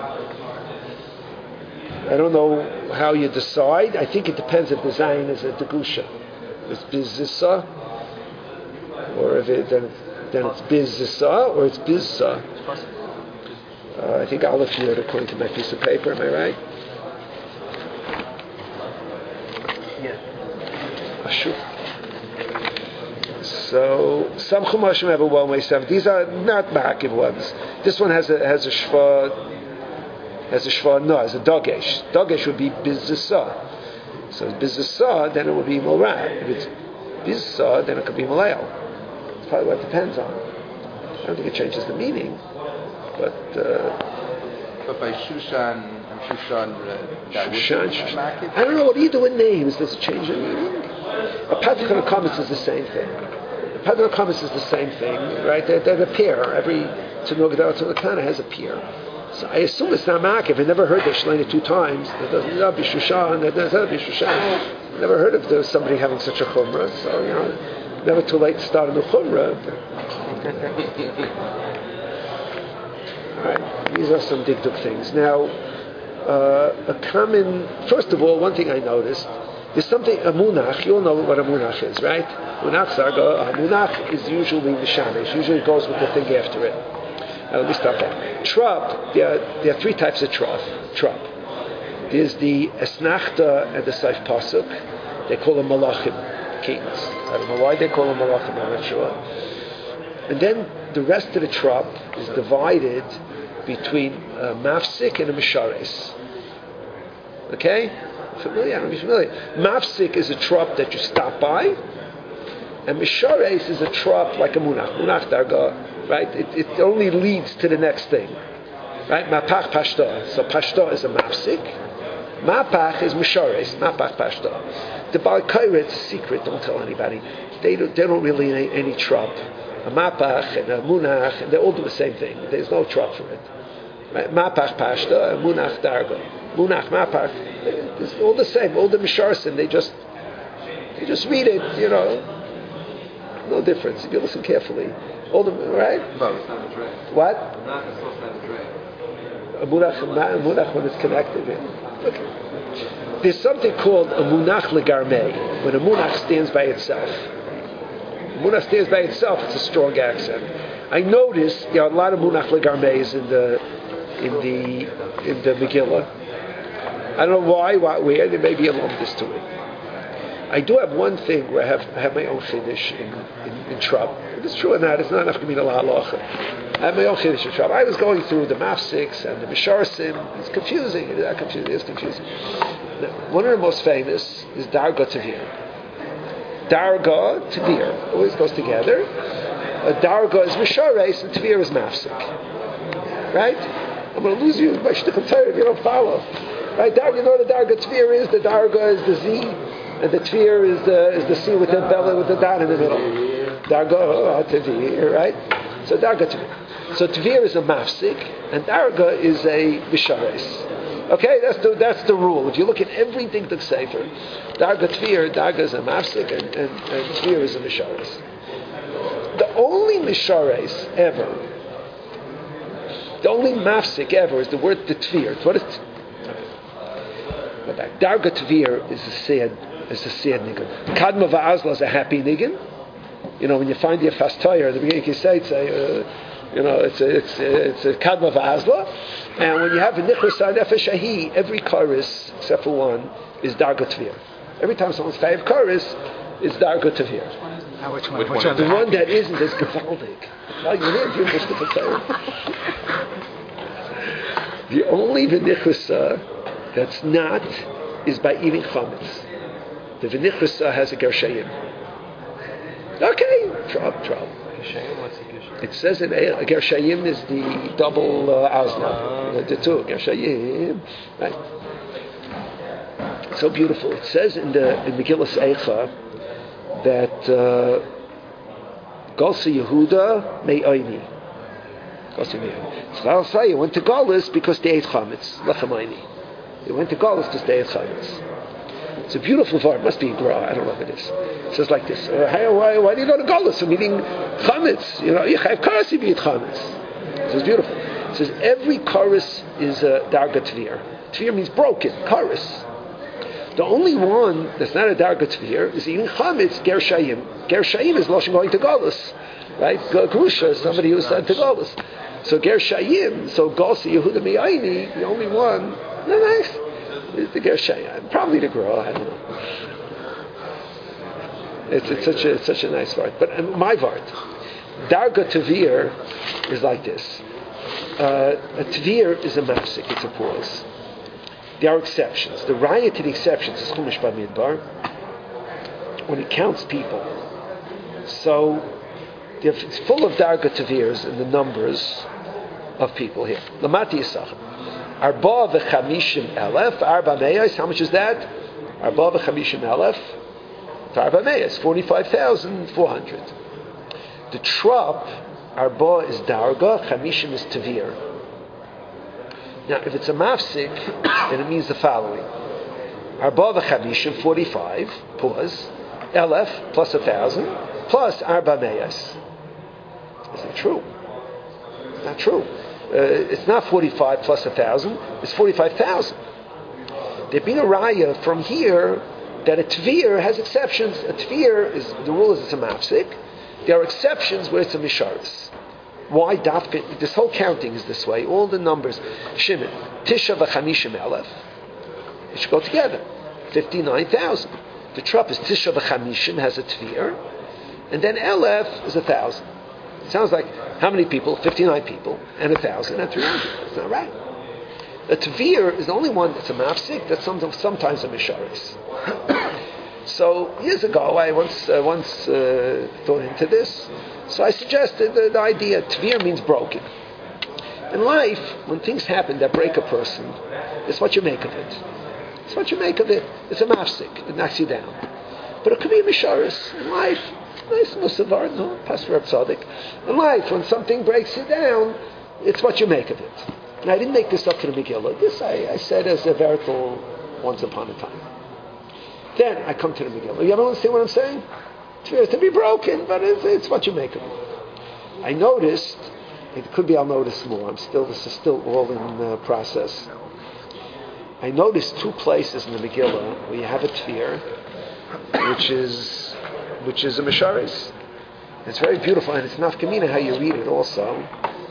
I don't know how you decide. I think it depends if the Zayin is a Degusha. It's Bizisa, or if then it's Bizisa, or it's Bizsa. I think Aleph Yud according to my piece of paper, am I right? Yeah. Sure. So some Chumashim have a one-way seven. These are not ma'akiv ones. This one has a shva no, has a dogesh. Dogesh would be bizisa. So if it's bizisa, then it would be molra. If it's bizisa, then it could be maleo. It's probably what it depends on. I don't think it changes the meaning. But by Shushan, that Shushan. I don't know, what do you do with names? Does it change the meaning? A Patrick and Comments is the same thing. A Patrick and Comments is the same thing, right? They're a pair. Every Tanur Gedal Tanur Kana has a pair. So I assume it's not Ma'akiv. I never heard they explain it 2 times. It doesn't be Shushan. It doesn't be Shushan. Never heard of there somebody having such a chumrah. So never too late to start a new chumrah. Right. These are some dig-dug things. Now, first of all, one thing I noticed, there's something, a munach, you all know what a munach is, right? Munach is usually mishamesh, usually goes with the thing after it. Now, let me stop there. Trop, there are 3 types of trop. There's the esnachta and the saif pasuk. They call them malachim, kings. I don't know why they call them malachim, I'm not sure. And then the rest of the trop is divided between a mafsik and a mishares. Okay? Familiar? I don't know if you're familiar. Mafsik is a trop that you stop by, and mishares is a trop like a munach darga, right? It only leads to the next thing. Right? Mapach pashta. So pashta is a mafsik. Mapach is mishares. Mapach pashta. The Baal Kaira, it's a secret, don't tell anybody. They don't really any trop. A mapach and a munach, and they all do the same thing. There's no trop for it. Right? Mapach pashta, munach darga. Munach mapach, it's all the same. All the misharsim, they just read it. No difference if you listen carefully. All the right. What? A munach when it's connected. Okay. There's something called a munach legarmei, when a munach stands by itself. A munach stands by itself, it's a strong accent. I notice a lot of munach legarmeis in the Megillah. I don't know why, where. There may be a lumpness to it. I do have one thing where I have my own chiddush in Trub. If it's true or not, it's not enough to mean a la halacha. I have my own chiddush in Trub. I was going through the mafsiks and the misharsim. It's confusing. It's not confusing. It's confusing. Now, one of the most famous is Darga Tavir. Darga Tavir always goes together. Darga is mishares and Tavir is mafsik. Right? I'm going to lose you by shtickle Torah if you don't follow. Right? Darga, you know what the Darga Tavir is? The Darga is the Z. And the Tvir is the C with the belly with the dot in the middle. Darga Tvir, right? So Darga Tvir. So Tvir is a mafsik, and Darga is a mishares. Okay, that's the rule. If you look at everything to Sefer, Darga Tvir, Darga is a mafsik, and Tvir is a mishares. The only mishares ever, the only mafsik ever is the word the Tvir. What is? Darga Tvir is a sad. It's a sad nigun. Kadma va'azla is a happy nigun. When you find your fast tire at the beginning, you say it's a kadma va'azla. And when you have a nichus nefesh shahi, every chorus except for one is darga tvir. Every time someone's five chorus, it's darga tvir. Which one? The one that isn't is gevaldik. The only v'nichusa that's not is by eating chametz. The v'nichusa has a gershayim. Okay, Trub. It says in a gershayim is the double azla. The two gershayim. Right. So beautiful. It says in Megillas Eicha that Golsa Yehuda me'ayni. Golsa Yehuda. Tzchal Say went to Golis because they ate chametz. Lechamayni. They went to Golis because they ate chametz. It's a beautiful word. It must be Gra. I don't know what it is. It says like this. Why do you go to Golis? I'm eating chametz. You have chorus if you eat chametz. So it's beautiful. It says every chorus is a darga tvir. Tvir means broken. Chorus. The only one that's not a darga tvir is eating chametz, gershayim. Gershayim is loshen going to Golis. Right? Grusha is somebody who's sent to Golis. So gershayim, so Golsa Yehuda Mi'ayni, the only one, nice. Is the Gershayim, probably the Gra, I don't know. It's such a nice word. But my word, Darga Tavir is like this. A Tavir is a mafsik, it's a pause. There are exceptions. The raya to the exceptions is Chumash Bamidbar when it counts people. So it's full of Darga Tavirs in the numbers of people here. Lamati Yisachar. Arba v'chamishim elef, arba meyas. How much is that? Arba v'chamishim elef. Arba meyas, 45,400. The trop, arba is darga, chamishim is tavir. Now, if it's a mafsik, then it means the following: arba v'chamishim, 45. Pause. Elef plus 1,000 plus arba meyas. Is it true? It's not true. It's not 45 plus 1,000, it's 45,000. There'd been a raya from here that a tvir has exceptions. A tvir is, the rule is it's a mafsik. There are exceptions where it's a misharis. Why dafka? This whole counting is this way. All the numbers. Shimon, Tisha v'chamishim elef. It should go together. 59,000. The trup is Tisha v'chamishim has a tvir. And then elef is 1,000. It sounds like how many people? 59 people and 1,000 and 300. That's not right. A tvir is the only one that's a mafsik. That's sometimes a misharis. So years ago, I once thought into this. So I suggested the idea: tvir means broken. In life, when things happen that break a person, it's what you make of it. It's what you make of it. It's a mafsik. It knocks you down. But it could be a misharis in life. Nice musavar, no? Pastor Reb Tzaddik. In life, when something breaks you down, it's what you make of it. And I didn't make this up for the Megillah. This I said as a Vertel once upon a time. Then I come to the Megillah. You ever understand what I'm saying? Tefillah is to be broken, but it's what you make of it. I noticed, it could be I'll notice more. This is still all in process. I noticed two places in the Megillah where you have a Tefillah, which is a Misharis. It's very beautiful, and it's nafkamina how you read it also.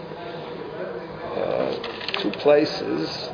Two places.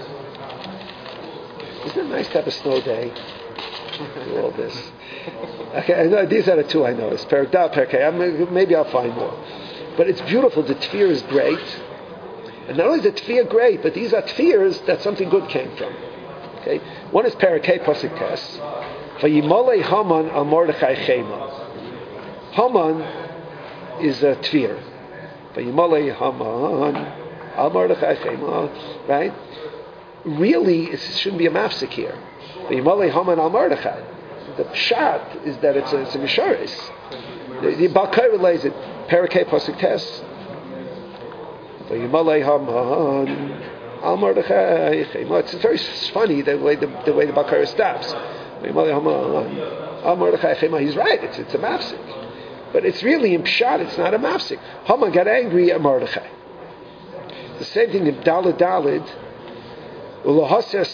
Isn't it nice to have a snow day? Do all this. Okay, I know, these are the two I noticed. Maybe I'll find more. But it's beautiful. The tefillah is great. And not only is the tefillah great, but these are tefillahs that something good came from. Okay? One is Parakeh Pasuk Tes. Vayimolei Haman al Mordechai Chema. Haman is a tefillah. Vayimolei Haman al Mordechai Chema. Right? Really, it shouldn't be a mafsik here. Vayimolei Haman al Mordechai. The pshat is that it's a misharis. The Balkai relays it. Parakeh Pasuk Tes. Vayimolei Haman al Mordechai Chema. It's very funny the way the Balkai stops. Vayimolei Haman al Mordechai Chema. He's right. It's a mafsik. But it's really in pshat. It's not a mafsik. Haman got angry at Mordechai. The same thing in Daled Daled. What do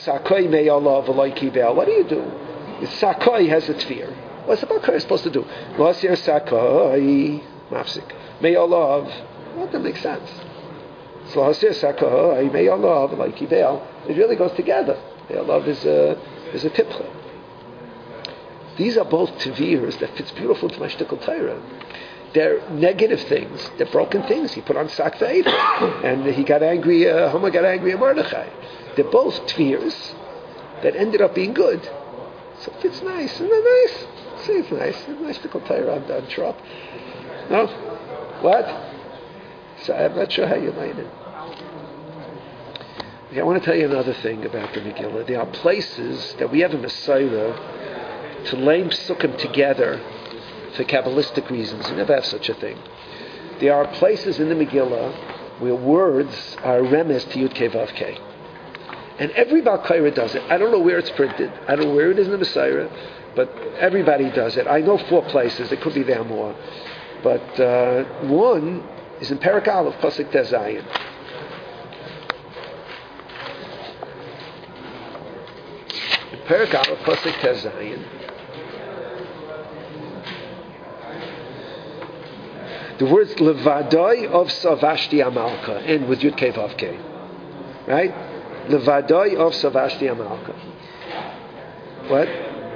you do? Sakoi has a tefir. What's the Bakar supposed to do? Lasir Sakoi mafsik. May Allah. Well, that makes sense. So Lasir Sakoi May Allah like Kivel. It really goes together. May Allah is a tipcha. These are both tevirs that fits beautiful to my shtickle Torah. They're negative things. They're broken things. He put on sak ve'efer, and he got angry. Haman got angry at Mordechai. They're both tvirs that ended up being good. So it's nice. Isn't it nice? See, it's nice. It's nice to Torah on Trop. No? What? So I'm not sure how you line it. Okay, I want to tell you another thing about the Megillah. There are places that we have a Messiah to lay psukim together for Kabbalistic reasons. You never have such a thing. There are places in the Megillah where words are remes to Yud Kei Vav Kei. And every Baal Kaira does it. I don't know where it's printed. I don't know where it is in the Messiah, but everybody does it. I know 4 places. There could be there more. But one is in Perek Aleph, Pasuk Tes Zayin. In Perek Aleph, Pasuk Tes Zayin, the words Levadai of Savashti Amalka end with Yud Kei Vav Kei. Right? Levadai of Savashti Amalka. What?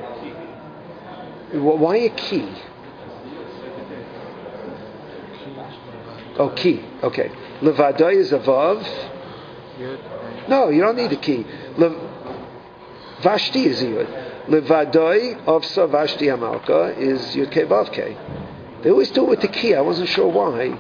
Why a key? Oh, key. Okay. Levadai is a vav. No, you don't need a key. Vashti is a yud. Levadai of Savashti Amalka is Yud Kei Vav Kei. They always do it with the key. I wasn't sure why.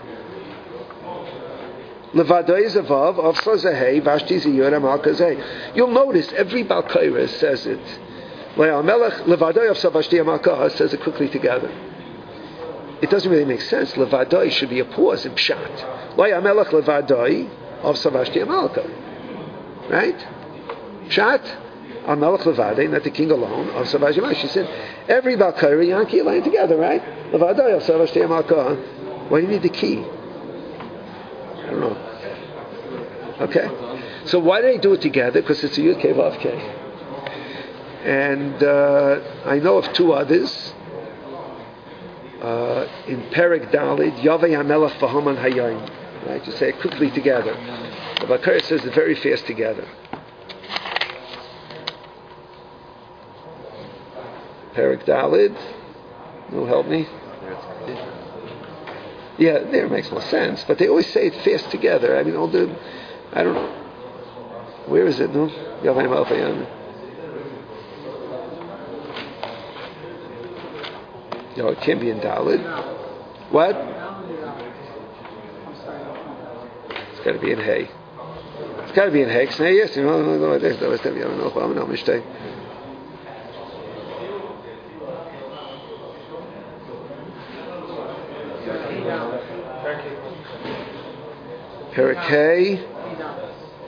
Levadai is a vav, of Sazahei, Vashti is a yud, Amalka is a. You'll notice every Baal Kaira says it. Levadai of Savashti Amalka says it quickly together. It doesn't really make sense. Levadai should be a pause in pshat. Melech Levadai of Savashti Amalka. Right? Pshat. Amalek Levadai, not the king alone, of Savashti Amalka. She said, every Baal Kaira, Yankee laying together, right? Levadai of Savashti Amalka. Why do you need the key? I don't know. Okay? So why do they do it together? Because it's a Yud Kei Vav Kei. And I know of 2 others. In Perek Dalid, Yavei HaMelech V'Haman Hayayim. Right? You say it quickly together. The Bakar says it very fast together. Perek Dalid. Who help me? Yeah, there makes more sense, but they always say it fast together. I mean, I don't know. Where is it? No? No, it can't be in Dalid. What? It's got to be in Hay. It's got to be in Hay. Yes, you know, mistake. Perek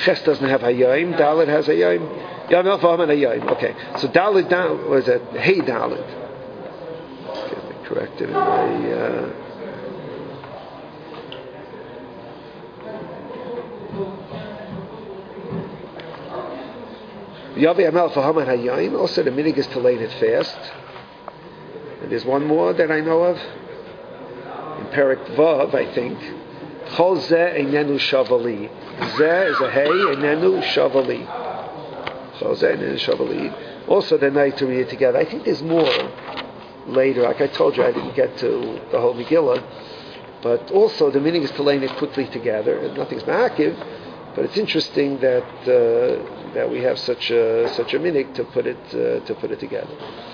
Ches doesn't have Hayayim. Dalet has Hayayim. Yom Alpha Haman Hayayim. Okay. So Dalet was it? Hey Dalet. Get me corrected in my. Yavi Amal for Haman Hayayim. Also, the minig is to lay it fast. And there's one more that I know of. In Perik Vav, I think. Chol Zeh Einenu Shavali. Zeh is a hey, Einenu Shavali. Chol Zeh Einenu Shavali. Also, the night to read it together. I think there's more later. Like I told you, I didn't get to the whole Megillah. But also, the meaning is to lay it quickly together. And nothing's ma'akiv. But it's interesting that that we have such a minig to put it together.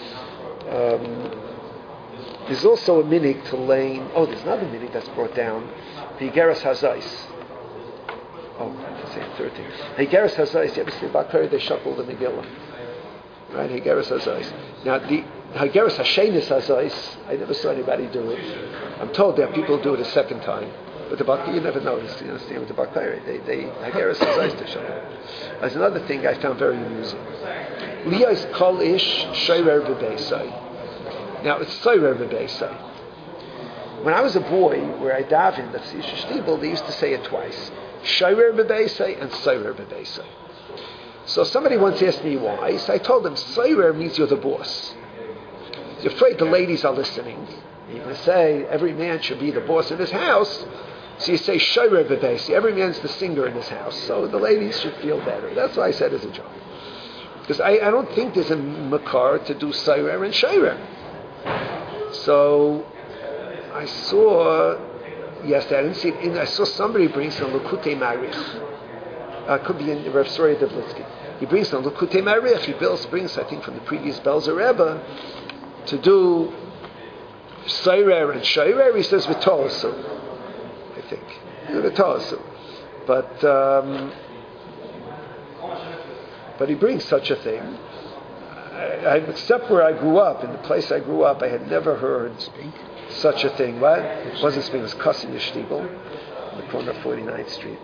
There's also a minig to lane. Oh, there's another minig that's brought down. Higeres Hazais. Oh, I can say a third thing. Higeres Hazais. You ever see Bakari? They shuffle the Megillah, right? Higeres Hazais. Now the Higeres Hashenis Hazais. I never saw anybody do it. I'm told that people do it a second time. But the Bakari, you never notice. You understand with the Bakari? They Higeres Hazais to shuffle. There's another thing I found very amusing. Liyas Kol Ish Shayrer B'Beisai. Now it's Shayrer B'Beisai. When I was a boy, where I davened at Sisha Shtibel, they used to say it twice: Shayrer B'Beisai and Shayrer B'Beisai. So somebody once asked me why. So I told them Shayrer means you're the boss. You're afraid the ladies are listening. You're going to say every man should be the boss in his house. So you say Shayrer B'Beisai. Every man's the singer in his house. So the ladies should feel better. That's why I said as a joke. Because I don't think there's a makar to do Shayrer and Shayrer. So I saw yesterday, I didn't see it I saw somebody bring some Lukutei Marich. Could be in Rav Soria Devlitsky. He brings some Lukutei Marich. He brings, I think, from the previous Belzer Rebbe, to do Shayrer and Shayrer. He says V'toasu, I think. V'toasu. But he brings such a thing. Except where I grew up, in the place I grew up, I had never heard such a thing. What? It wasn't Spink, it was Kassim Yeshtibel, on the corner of 49th Street.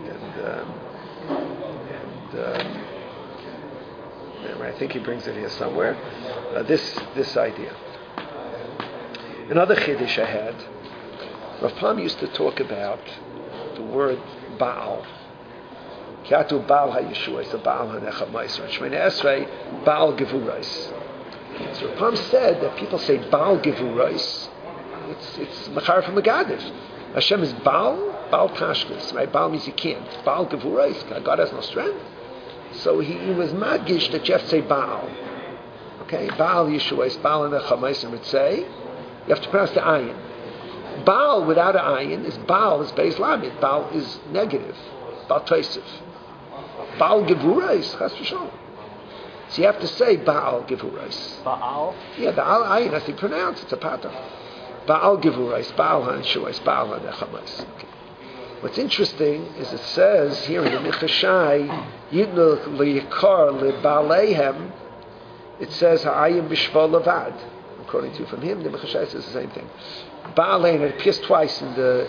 And I think he brings it here somewhere. This idea. Another chiddush I had, Rav Pam used to talk about the word Baal. Kiatu Baal HaYeshua, it's a Baal HaNechamais. Shemini Esrei, Baal Gevurais. So Rav Pam said that people say Baal Gevurais. It's Machar from Megadiv. Hashem is Baal Tashkis, right? Baal means he can't. Baal Gevurais, God has no strength. So he was madgish that you have to say Baal. Okay, Baal Yeshua is Baal HaNechamais, and would say, you have to pronounce the ayin. Baal without an ayin is Baal is Beis Lamed. Baal is negative. Baal Tosef. Baal Gevurais, Chas v'Shalom. So you have to say Baal Gevurais. Baal? Yeah, the al ayin has to be pronounced. It's a pattern. Baal Gevurais, Baal HaNeshuais, Baal HaNechamais. Okay. What's interesting is it says here in the Michashai, Yidnu L'Yikar L'Baaleihem, it says Ha'ayim B'Shva Levad. According to from him, the Michashai says the same thing. Baaleihem, it appears twice in the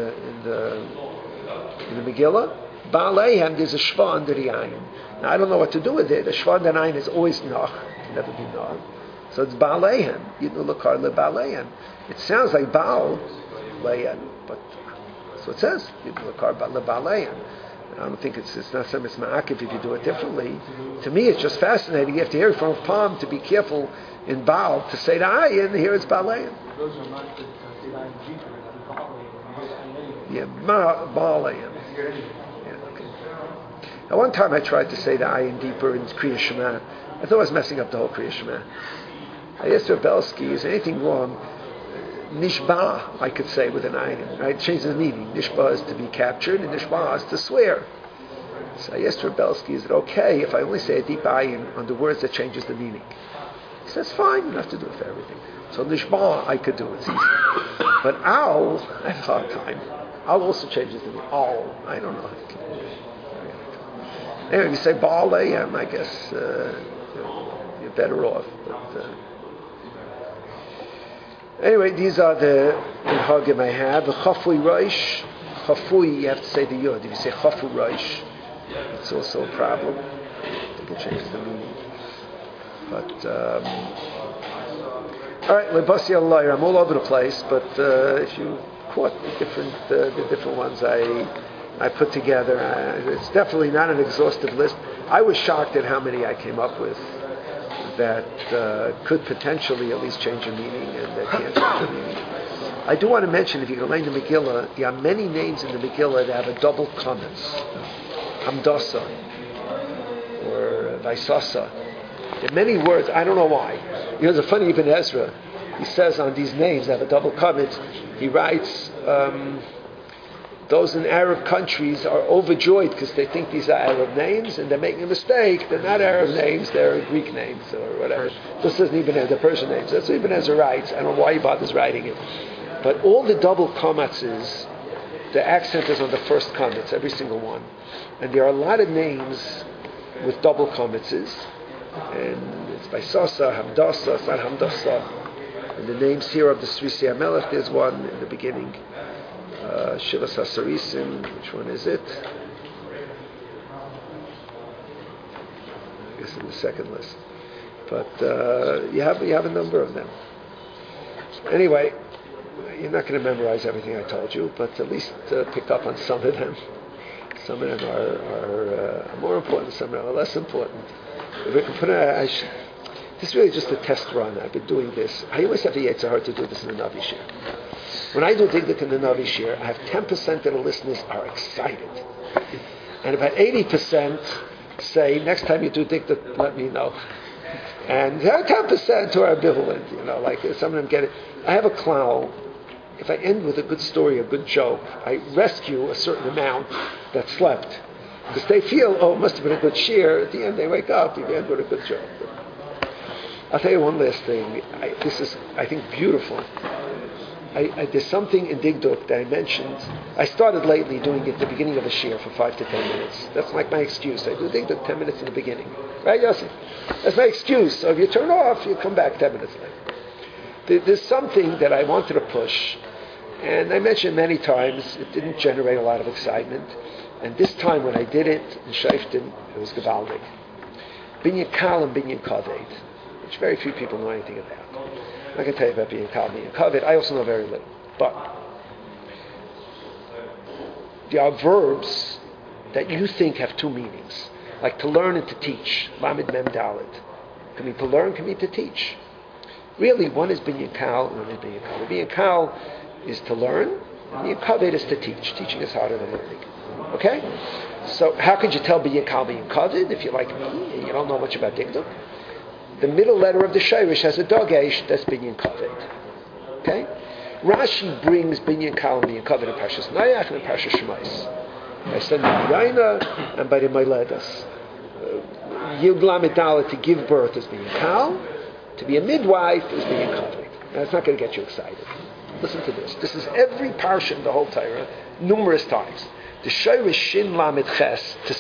Megillah. Baaleihem, there's a Shva under the ayin. Now I don't know what to do with it. The Shva under the ayin is always Nach, it can never be Nach. So it's Baaleihem, Yidnu L'Kar L'Baaleihem. It sounds like Baal Leihem, but so it says Yidnu L'Kar L'Baaleihem. I don't think it's not something it's ma'akiv if you do it differently. To me, it's just fascinating. You have to hear it from Palm to be careful in Baal to say the ayin. Here it's Baaleihem. Yeah, Baaleihem. Now, one time I tried to say the ayin deeper in Kriya Shema. I thought I was messing up the whole Kriya Shema. I asked Rav Belsky, is there anything wrong? Nishba, I could say with an ayin, right? Change the meaning. Nishba is to be captured, and Nishba is to swear. So I asked Rav Belsky, is it okay if I only say a deep ayin on the words that changes the meaning? He says, fine, you don't have to do it for everything. So Nishba, I could do it. It's easy. But Al, I have a hard time. Al also changes the meaning. Al, I don't know. Anyway, if you say Baaleihem, I guess you're better off. But, anyway, these are the Hagim I have. The Chafui Roish. Chafui, you have to say the Yod. If you say Chafu Roish, It's also a problem. I think it changes the meaning. But all right, Lebasi Allah. I'm all over the place, but if you caught the different ones I put together, it's definitely not an exhaustive list. I was shocked at how many I came up with that could potentially at least change a meaning and that can't change a meaning. I do want to mention, if you can learn the Megillah, there are many names in the Megillah that have a double comments. Hamdasa or Vaisasa. There are many words, I don't know why. There's a funny Ibn Ezra. He says on these names that have a double comment, he writes, those in Arab countries are overjoyed because they think these are Arab names and they're making a mistake. They're not Arab names, they're Greek names or whatever. This isn't even the Persian names. That's what Ibn Ezra writes. I don't know why he bothers writing it. But all the double commas, the accent is on the first commas, every single one. And there are a lot of names with double commas. And it's by Sasa, Hamdasa, it's not Hamdasa. And the names here of the Srisi HaMelech, there's one in the beginning. Shivas HaSarisim, which one is it? I guess in the second list. But you have a number of them. Anyway, you're not going to memorize everything I told you, but at least pick up on some of them. Some of them are more important, some of them are less important. If we can put this is really just a test run. I've been doing this. I always have the Yetzer Hara to do this in the Navi Shir. When I do Digduk in the Navi Shir, I have 10% of the listeners are excited. And about 80% say, next time you do Digduk, let me know. And 10% who are ambivalent, like some of them get it. I have a clown. If I end with a good story, a good joke, I rescue a certain amount that slept. Because they feel, it must have been a good shir. At the end, they wake up, you end with a good joke. I'll tell you one last thing. This is, I think, beautiful. There's something in Digduk that I mentioned. I started lately doing it at the beginning of a shir for 5 to 10 minutes. That's like my excuse. I do Digduk 10 minutes in the beginning. Right, Yossi? That's my excuse. So if you turn off, you come back 10 minutes later. There's something that I wanted to push. And I mentioned many times, it didn't generate a lot of excitement. And this time when I did it in Shafton, it was Gavaldik. Binyan Kal and Binyan Kaved, which very few people know anything about. I'm not going to tell you about Binyan Kal and Binyan Kaved. I also know very little. But there are verbs that you think have two meanings, like to learn and to teach. Lamed Mem Dalet. Can mean to learn, can mean to teach. Really, one is Binyan Kal and one is Binyan Kaved. Binyan Kal is to learn, and Binyan Kaved is to teach. Teaching is harder than learning. Okay? So how could you tell Binyan Kal, Binyan Kaved if you're like me and you don't know much about Digduk? The middle letter of the Shirish has a Dagesh, that's Binyan Kaved. Okay? Rashi brings Binyan Kal and Binyan Kaved in Parshas Nayach and in Parshas Shemais. By sending Yaina and by the Mailedas. Yud Lamed Dalet, to give birth is Binyan Kal, to be a midwife is Binyan Kaved. Now it's not going to get you excited. Listen to this. This is every parsha in the whole Torah, numerous times. The Shirish Shin Lamed Ches, to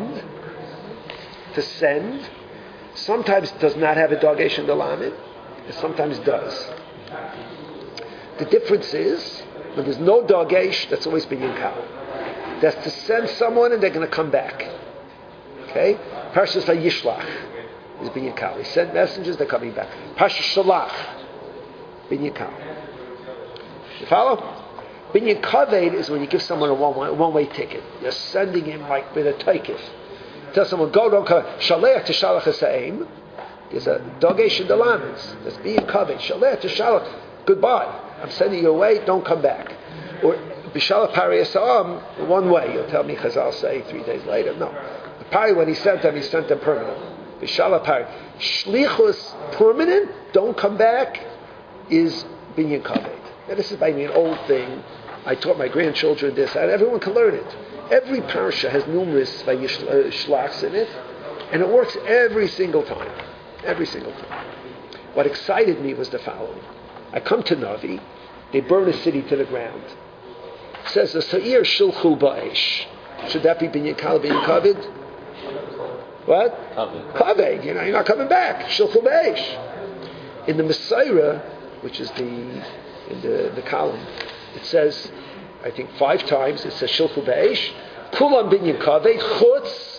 send, sometimes does not have a Dagesh in the Lamed, and sometimes does. The difference is, when there's no Dagesh, that's always Binyan Kal. That's to send someone and they're going to come back. Okay? Parshas Vayishlach is Binyan Kal. He sent messengers, they're coming back. Parshas Shalach, Binyan Kal. You follow? Binyan Kaved is when you give someone a one-way ticket. You're sending him like with a taikif. Tell someone, go, don't come. Shalech to Shalach Hasa'im. There's a Dagesh in the Lamed. That's Binyan Kaved. Shalech to Shalach. Goodbye. I'm sending you away, don't come back. Or B'Shalach Pari Yisa'am, one way. You'll tell me Chazal say 3 days later. No. The Pari, when he sent them permanent. B'Shalach Pari. Shlichus permanent, don't come back, is Binyan Kaved. Now, this is by me an old thing. I taught my grandchildren this, and everyone can learn it. Every parsha has numerous shlachs in it, and it works every single time. Every single time. What excited me was the following. I come to Navi, they burn a city to the ground. It says, Sa'ir shilchu ba'esh. Should that be Binyan Kal, Binyan Kaved? What? Kaved. You're not coming back. Shilchu ba'esh. In the Messiah, which is in the column, it says, I think 5 times, it says Shilchu Be'esh, Kulam Binyan Kaved, Chutz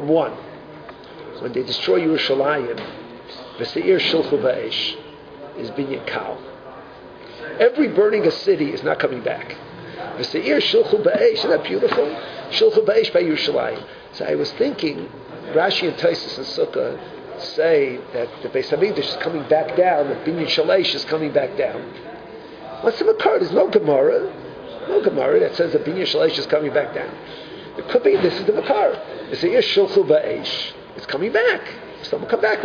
from one. When they destroy Yerushalayim, V'seir shilchu ba'esh is binyan kal. Every burning a city is not coming back. V'seir shilchu ba'esh, isn't that beautiful? Shilchu ba'esh by Yerushalayim. So I was thinking, Rashi and Taisus and Sukkah say that the Beis Hamikdash is coming back down, the binyan shalish is coming back down. What's the makar? There's no Gemara that says the binyan shalish is coming back down. It could be this is the makar. V'seir shilchu ba'esh. It's coming back. Someone come back.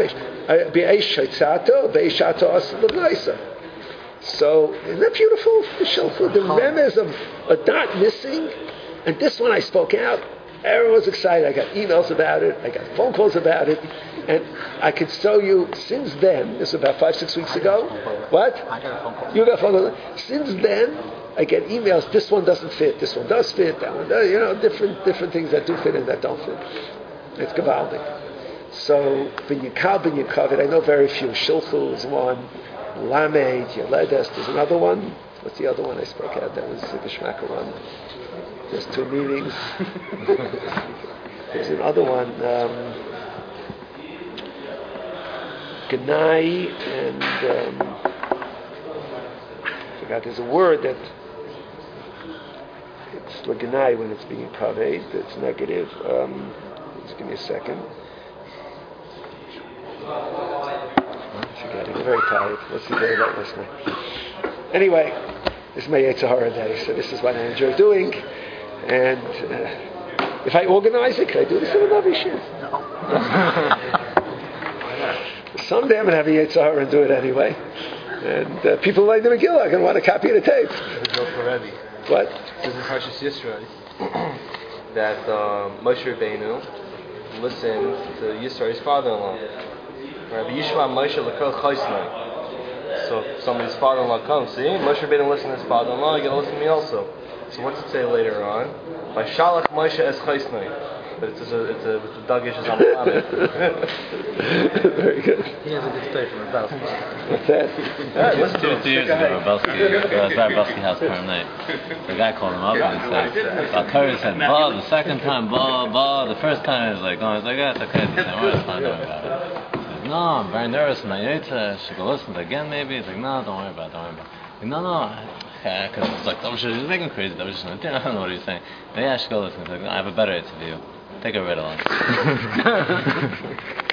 So, isn't that beautiful? The remez of a dot missing. And this one I spoke out. Everyone was excited. I got emails about it. I got phone calls about it. And I could show you, since then, this was about 5-6 weeks ago. What? I got a phone call. You got a phone call. Since then, I get emails, this one doesn't fit, this one does fit, that one does, different things that do fit and that don't fit. It's Gavaldik. So, binyan kavod, I know very few. Shilchu is one. Lamed, Yeledes, there's another one. What's the other one I spoke out? That was the Geshmaka one. There's 2 meetings. There's another one. Ganai and I forgot. There's a word that it's Laganai when it's being kaved. It's negative. Just give me a second. Forgetting. I'm very tired. Let's see very late last night. Anyway, this is my Yetzirah day, so this is what I enjoy doing. And if I organize it, can I do this in another shit? No. Someday I'm going to have a Yetzirah and do it anyway. And people like the Megillah are going to want a copy of the tape. What? This is Parshas Yisro. That Moshe Rabbeinu listened to Yisro's father-in-law. Rabbi Yishmael Moshe L'Kol Chaisnai. So if somebody's father-in-law comes, see, Moshe Rabbeinu listen to his father-in-law, you got to listen to me also. So what's it say later on? By Shalach Moshe Es Chaisnai. But it's the Dagish is on the Very good. He has a good story from Rabelski. What's that? Listen to 2 years ago, Rabelski was at Rabelski house per night. The guy called him up and he said, Bakari said, Ba, the second time, Ba, the first time he was like, yeah, it's okay. He said, well, let's find out about it. No, I'm very nervous. My Yetza, should go listen to it again maybe? He's like, no, don't worry about it. Like, no. Because it's like, he's making crazy. I don't know what he's saying. Maybe I should go listen. He's like, no, I have a better Yetza view. Take a red on.